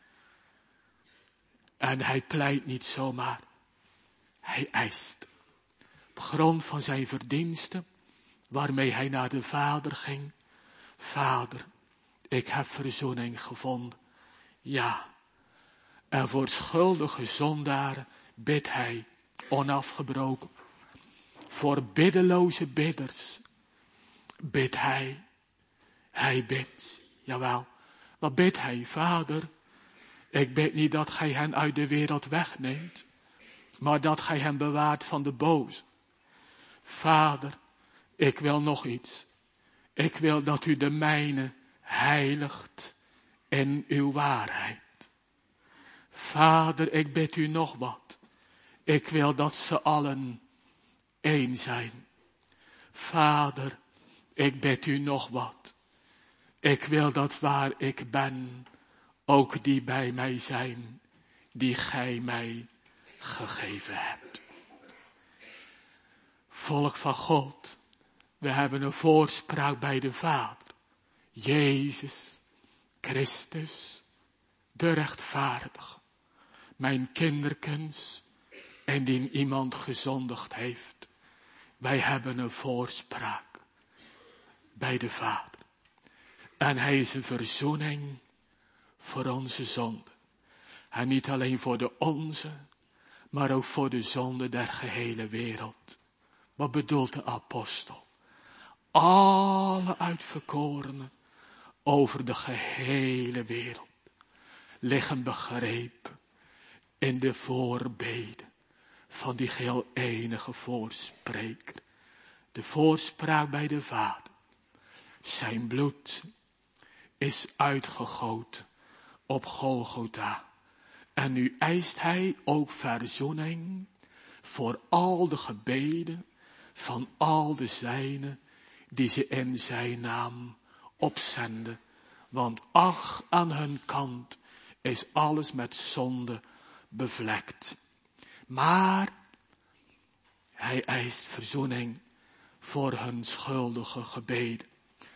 En hij pleit niet zomaar. Hij eist. Op grond van zijn verdiensten, waarmee hij naar de Vader ging. Vader, ik heb verzoening gevonden. Ja. En voor schuldige zondaren bidt hij onafgebroken. Voor biddeloze bidders bidt hij. Hij bidt. Jawel. Wat bidt hij? Vader, ik bid niet dat gij hen uit de wereld wegneemt, maar dat gij hen bewaart van de boze. Vader, ik wil nog iets. Ik wil dat u de mijne heiligt in uw waarheid. Vader, ik bid u nog wat. Ik wil dat ze allen één zijn. Vader, ik bid u nog wat. Ik wil dat waar ik ben, ook die bij mij zijn, die gij mij gegeven hebt. Volk van God, we hebben een voorspraak bij de Vader. Jezus Christus, de rechtvaardige. Mijn kinderkens, indien iemand gezondigd heeft, wij hebben een voorspraak bij de Vader. En hij is een verzoening voor onze zonde. En niet alleen voor de onze, maar ook voor de zonde der gehele wereld. Wat bedoelt de apostel? Alle uitverkorenen over de gehele wereld liggen begrepen in de voorbeden van die geheel enige voorspreker. De voorspraak bij de Vader. Zijn bloed is uitgegoten op Golgotha. En nu eist hij ook verzoening voor al de gebeden van al de zijnen die ze in zijn naam opzenden. Want ach, aan hun kant is alles met zonde bevlekt. Maar hij eist verzoening voor hun schuldige gebeden.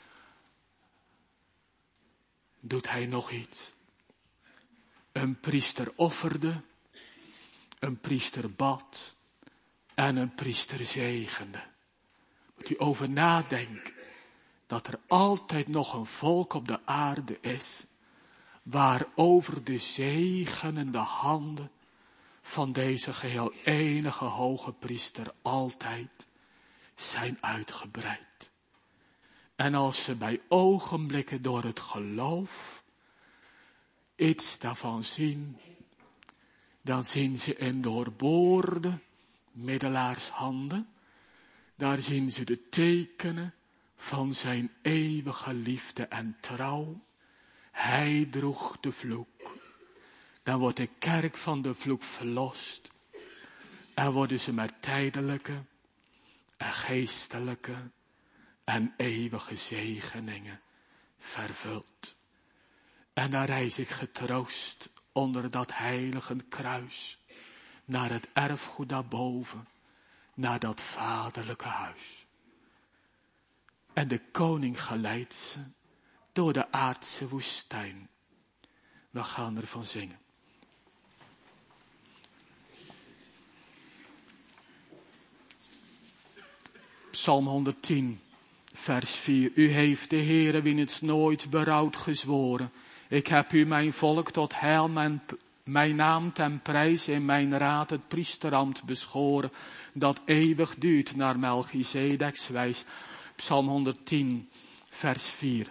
Doet hij nog iets? Een priester offerde, een priester bad en een priester zegende. Moet u over nadenken dat er altijd nog een volk op de aarde is waarover de zegenende handen van deze geheel enige hoge priester altijd zijn uitgebreid. En als ze bij ogenblikken door het geloof iets daarvan zien, dan zien ze in doorboorde middelaarshanden, daar zien ze de tekenen van zijn eeuwige liefde en trouw. Hij droeg de vloek. Dan wordt de kerk van de vloek verlost. En worden ze met tijdelijke en geestelijke en eeuwige zegeningen vervuld. En dan reis ik getroost onder dat heilige kruis naar het erfgoed daarboven, naar dat vaderlijke huis. En de koning geleidt ze door de aardse woestijn. We gaan ervan zingen. Psalm honderdtien, vers vier. U heeft de Heere wiens nooit berouwd gezworen. Ik heb u mijn volk tot heil, mijn, mijn naam ten prijs in mijn raad het priesterambt beschoren, dat eeuwig duurt naar Melchizedeks wijs. Psalm honderdtien, vers vier.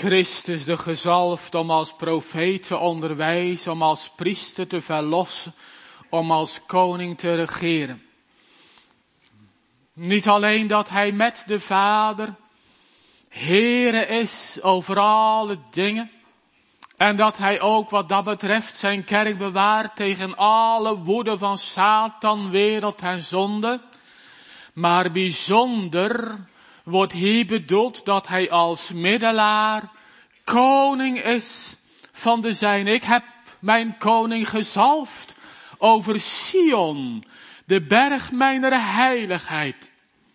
Christus de gezalfd om als profeet te onderwijzen, om als priester te verlossen, om als koning te regeren. Niet alleen dat hij met de Vader Heere is over alle dingen, en dat hij ook wat dat betreft zijn kerk bewaart tegen alle woede van Satan, wereld en zonde. Maar bijzonder wordt hier bedoeld dat hij als middelaar koning is van de zijne. Ik heb mijn koning gezalfd over Sion, de berg mijner heiligheid.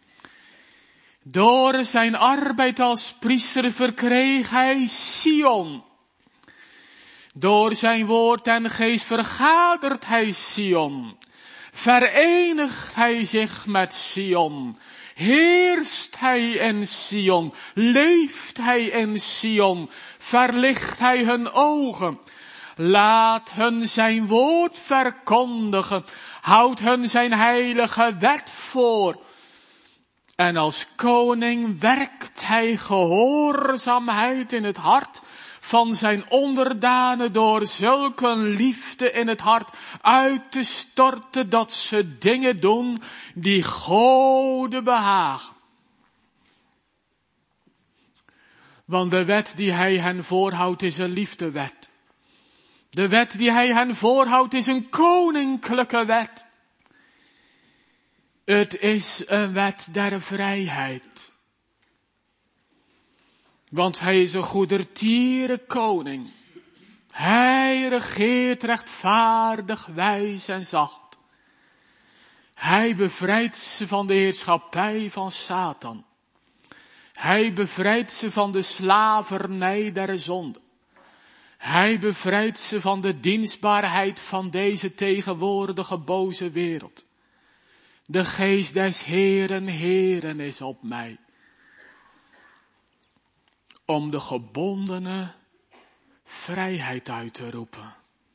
Door zijn arbeid als priester verkreeg hij Sion. Door zijn woord en geest vergadert hij Sion. Verenigt hij zich met Sion. Heerst hij in Sion. Leeft hij in Sion. Verlicht hij hun ogen. Laat hun zijn woord verkondigen. Houd hun zijn heilige wet voor. En als koning werkt hij gehoorzaamheid in het hart van zijn onderdanen door zulke liefde in het hart uit te storten dat ze dingen doen die Gode behagen. Want de wet die hij hen voorhoudt is een liefdewet. De wet die hij hen voorhoudt is een koninklijke wet. Het is een wet der vrijheid. Want hij is een goedertiere koning. Hij regeert rechtvaardig, wijs en zacht. Hij bevrijdt ze van de heerschappij van Satan. Hij bevrijdt ze van de slavernij der zonde. Hij bevrijdt ze van de dienstbaarheid van deze tegenwoordige boze wereld. De geest des Heeren, Heeren is op mij. Om de gebondenen vrijheid uit te roepen.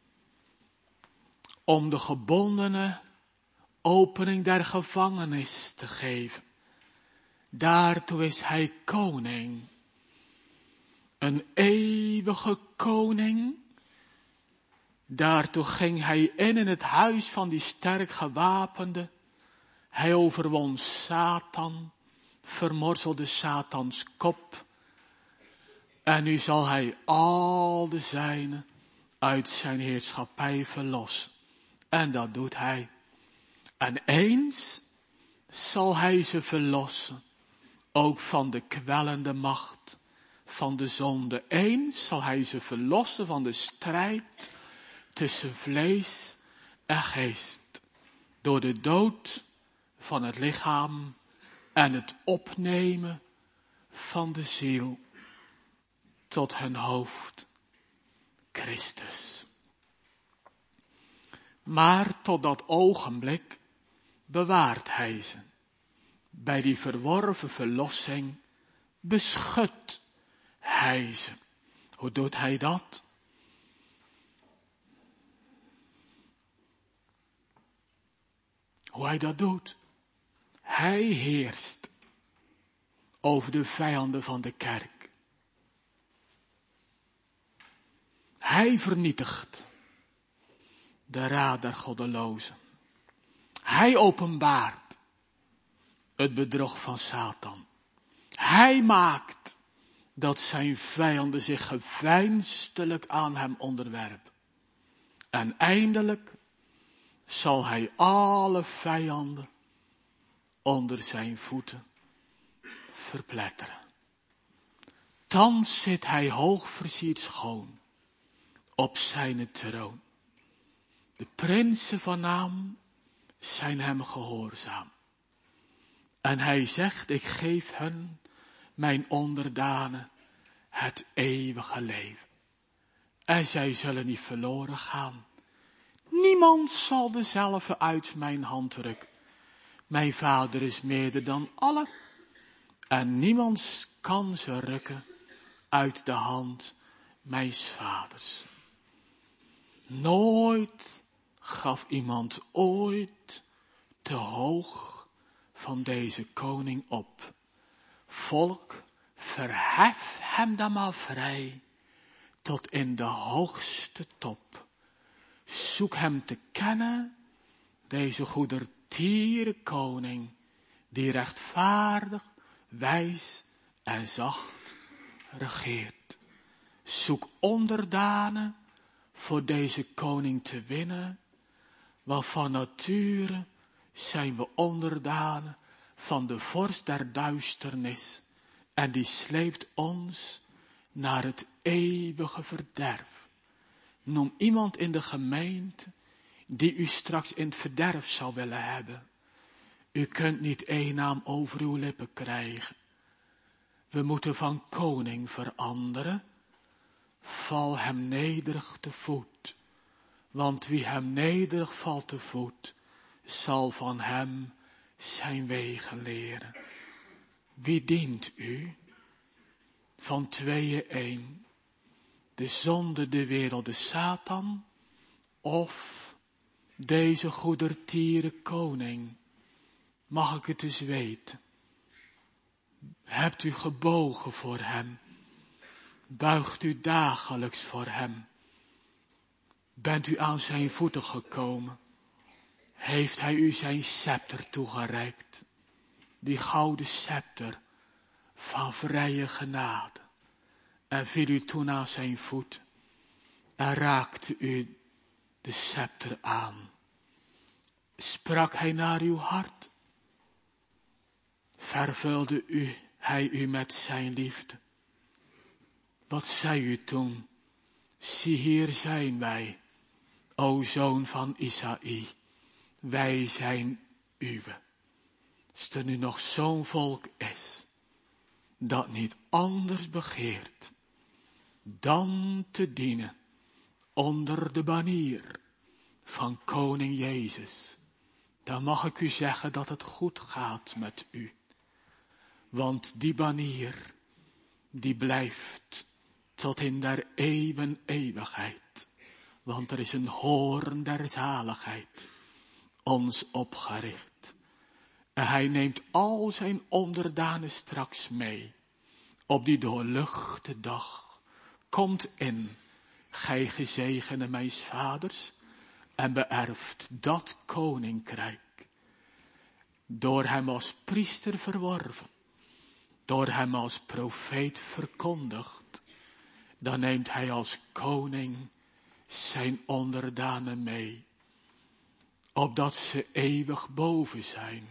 Om de gebondenen opening der gevangenis te geven. Daartoe is hij koning. Een eeuwige koning. Daartoe ging hij in in het huis van die sterk gewapende. Hij overwon Satan, vermorzelde Satans kop. En nu zal hij al de zijnen uit zijn heerschappij verlossen. En dat doet hij. En eens zal hij ze verlossen, ook van de kwellende macht van de zonde. Eens zal hij ze verlossen van de strijd tussen vlees en geest. Door de dood van het lichaam en het opnemen van de ziel tot hun hoofd, Christus. Maar tot dat ogenblik bewaart hij ze. Bij die verworven verlossing beschut hij ze. Hoe doet hij dat? Hoe hij dat doet? Hij heerst over de vijanden van de kerk. Hij vernietigt de raad der goddelozen. Hij openbaart het bedrog van Satan. Hij maakt dat zijn vijanden zich geveinsdelijk aan hem onderwerpen. En eindelijk zal hij alle vijanden onder zijn voeten verpletteren. Thans zit hij hoog versierd schoon op zijn troon. De prinsen van naam zijn hem gehoorzaam. En hij zegt, ik geef hun, mijn onderdanen, het eeuwige leven. En zij zullen niet verloren gaan. Niemand zal dezelfde uit mijn hand rukken. Mijn Vader is meerder dan allen. En niemand kan ze rukken uit de hand mijns Vaders. Nooit gaf iemand ooit te hoog van deze koning op. Volk, Verhef hem dan maar vrij tot in de hoogste top. Zoek hem te kennen, deze goedertiere koning, die rechtvaardig, wijs en zacht regeert. Zoek onderdanen voor deze koning te winnen, want van nature zijn we onderdanen van de vorst der duisternis, en die sleept ons naar het eeuwige verderf. Noem iemand in de gemeente die u straks in het verderf zou willen hebben. U kunt niet één naam over uw lippen krijgen. We moeten van koning veranderen. Val hem nederig te voet. Want wie hem nederig valt te voet, zal van hem zijn wegen leren. Wie dient u? Van tweeën één. De zonde, de wereld, de Satan. Of deze goedertiere koning. Mag ik het eens weten? Hebt u gebogen voor hem? Buigt u dagelijks voor hem? Bent u aan zijn voeten gekomen? Heeft hij u zijn scepter toegereikt? Die gouden scepter van vrije genade. En viel u toen aan zijn voet en raakte u de scepter aan. Sprak hij naar uw hart? Vervulde u, hij u met zijn liefde? Wat zei u toen? Zie, hier zijn wij, o zoon van Isaïe, wij zijn uwe. Als er nu nog zo'n volk is, dat niet anders begeert, dan te dienen onder de banier van koning Jezus, dan mag ik u zeggen dat het goed gaat met u. Want die banier, die blijft tot in der eeuwen eeuwigheid. Want er is een hoorn der zaligheid ons opgericht. En hij neemt al zijn onderdanen straks mee. Op die doorluchte dag. Komt in, gij gezegende mijns vaders, en beërft dat koninkrijk. Door hem als priester verworven. Door hem als profeet verkondigd. Dan neemt hij als koning zijn onderdanen mee. Opdat ze eeuwig boven zijn.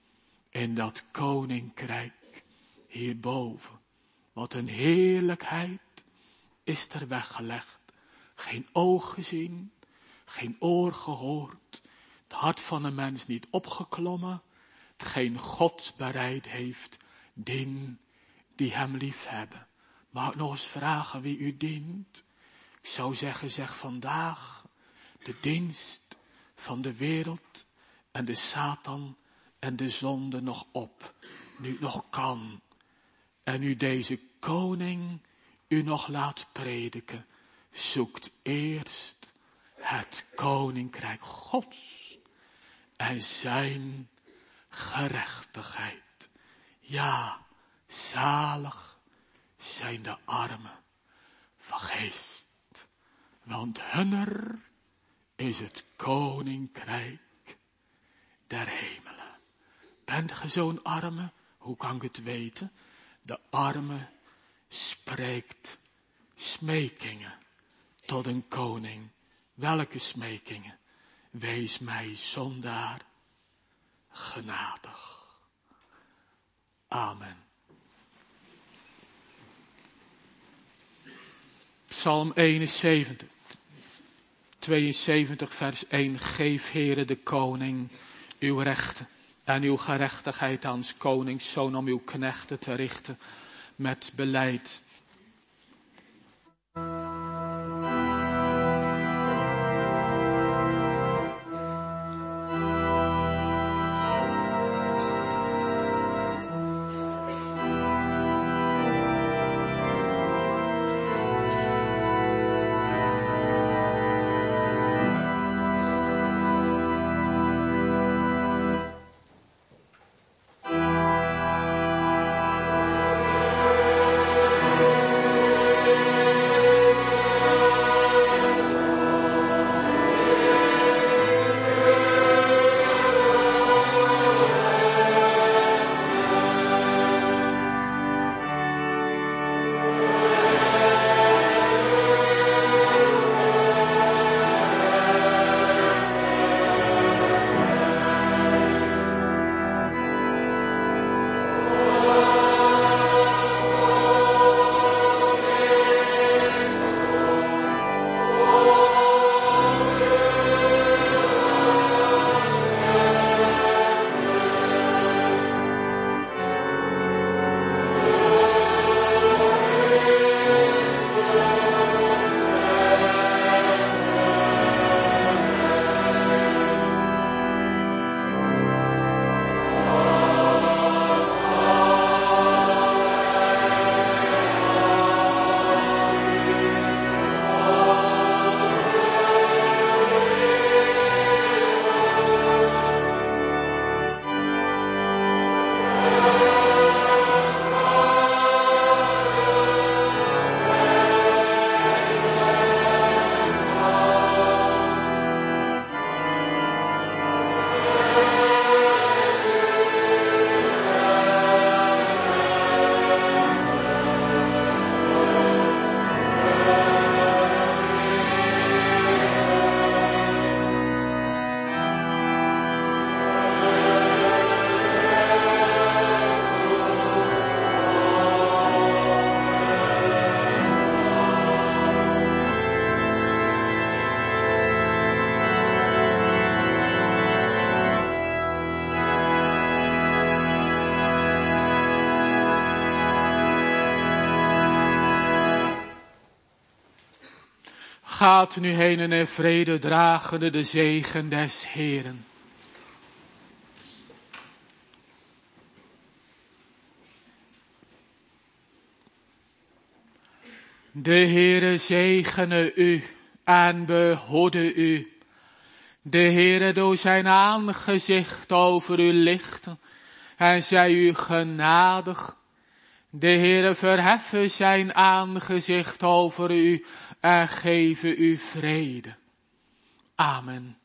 In dat koninkrijk hierboven. Wat een heerlijkheid is er weggelegd. Geen oog gezien, geen oor gehoord. Het hart van een mens niet opgeklommen. Hetgeen God bereid heeft, dien die hem lief hebben. Mag ik nog eens vragen wie u dient? Ik zou zeggen, zeg vandaag de dienst van de wereld en de Satan en de zonde nog op. Nu het nog kan. En u deze koning u nog laat prediken. Zoekt eerst het koninkrijk Gods en zijn gerechtigheid. Ja, zalig zijn de armen van geest, want hunner is het koninkrijk der hemelen. Bent ge zo'n arme? Hoe kan ik het weten? De arme spreekt smekingen tot een koning. Welke smekingen? Wees mij zondaar genadig. Amen. Psalm eenenzeventig, tweeënzeventig vers één. Geef, Heere, de koning uw rechten en uw gerechtigheid aan s konings zoon om uw knechten te richten met beleid. Gaat nu heen en in vrede dragende de zegen des Heeren. De Heere zegene u en behoede u. De Heere doe zijn aangezicht over u lichten en zij u genadig. De Heere verheffen zijn aangezicht over u en geven u vrede. Amen.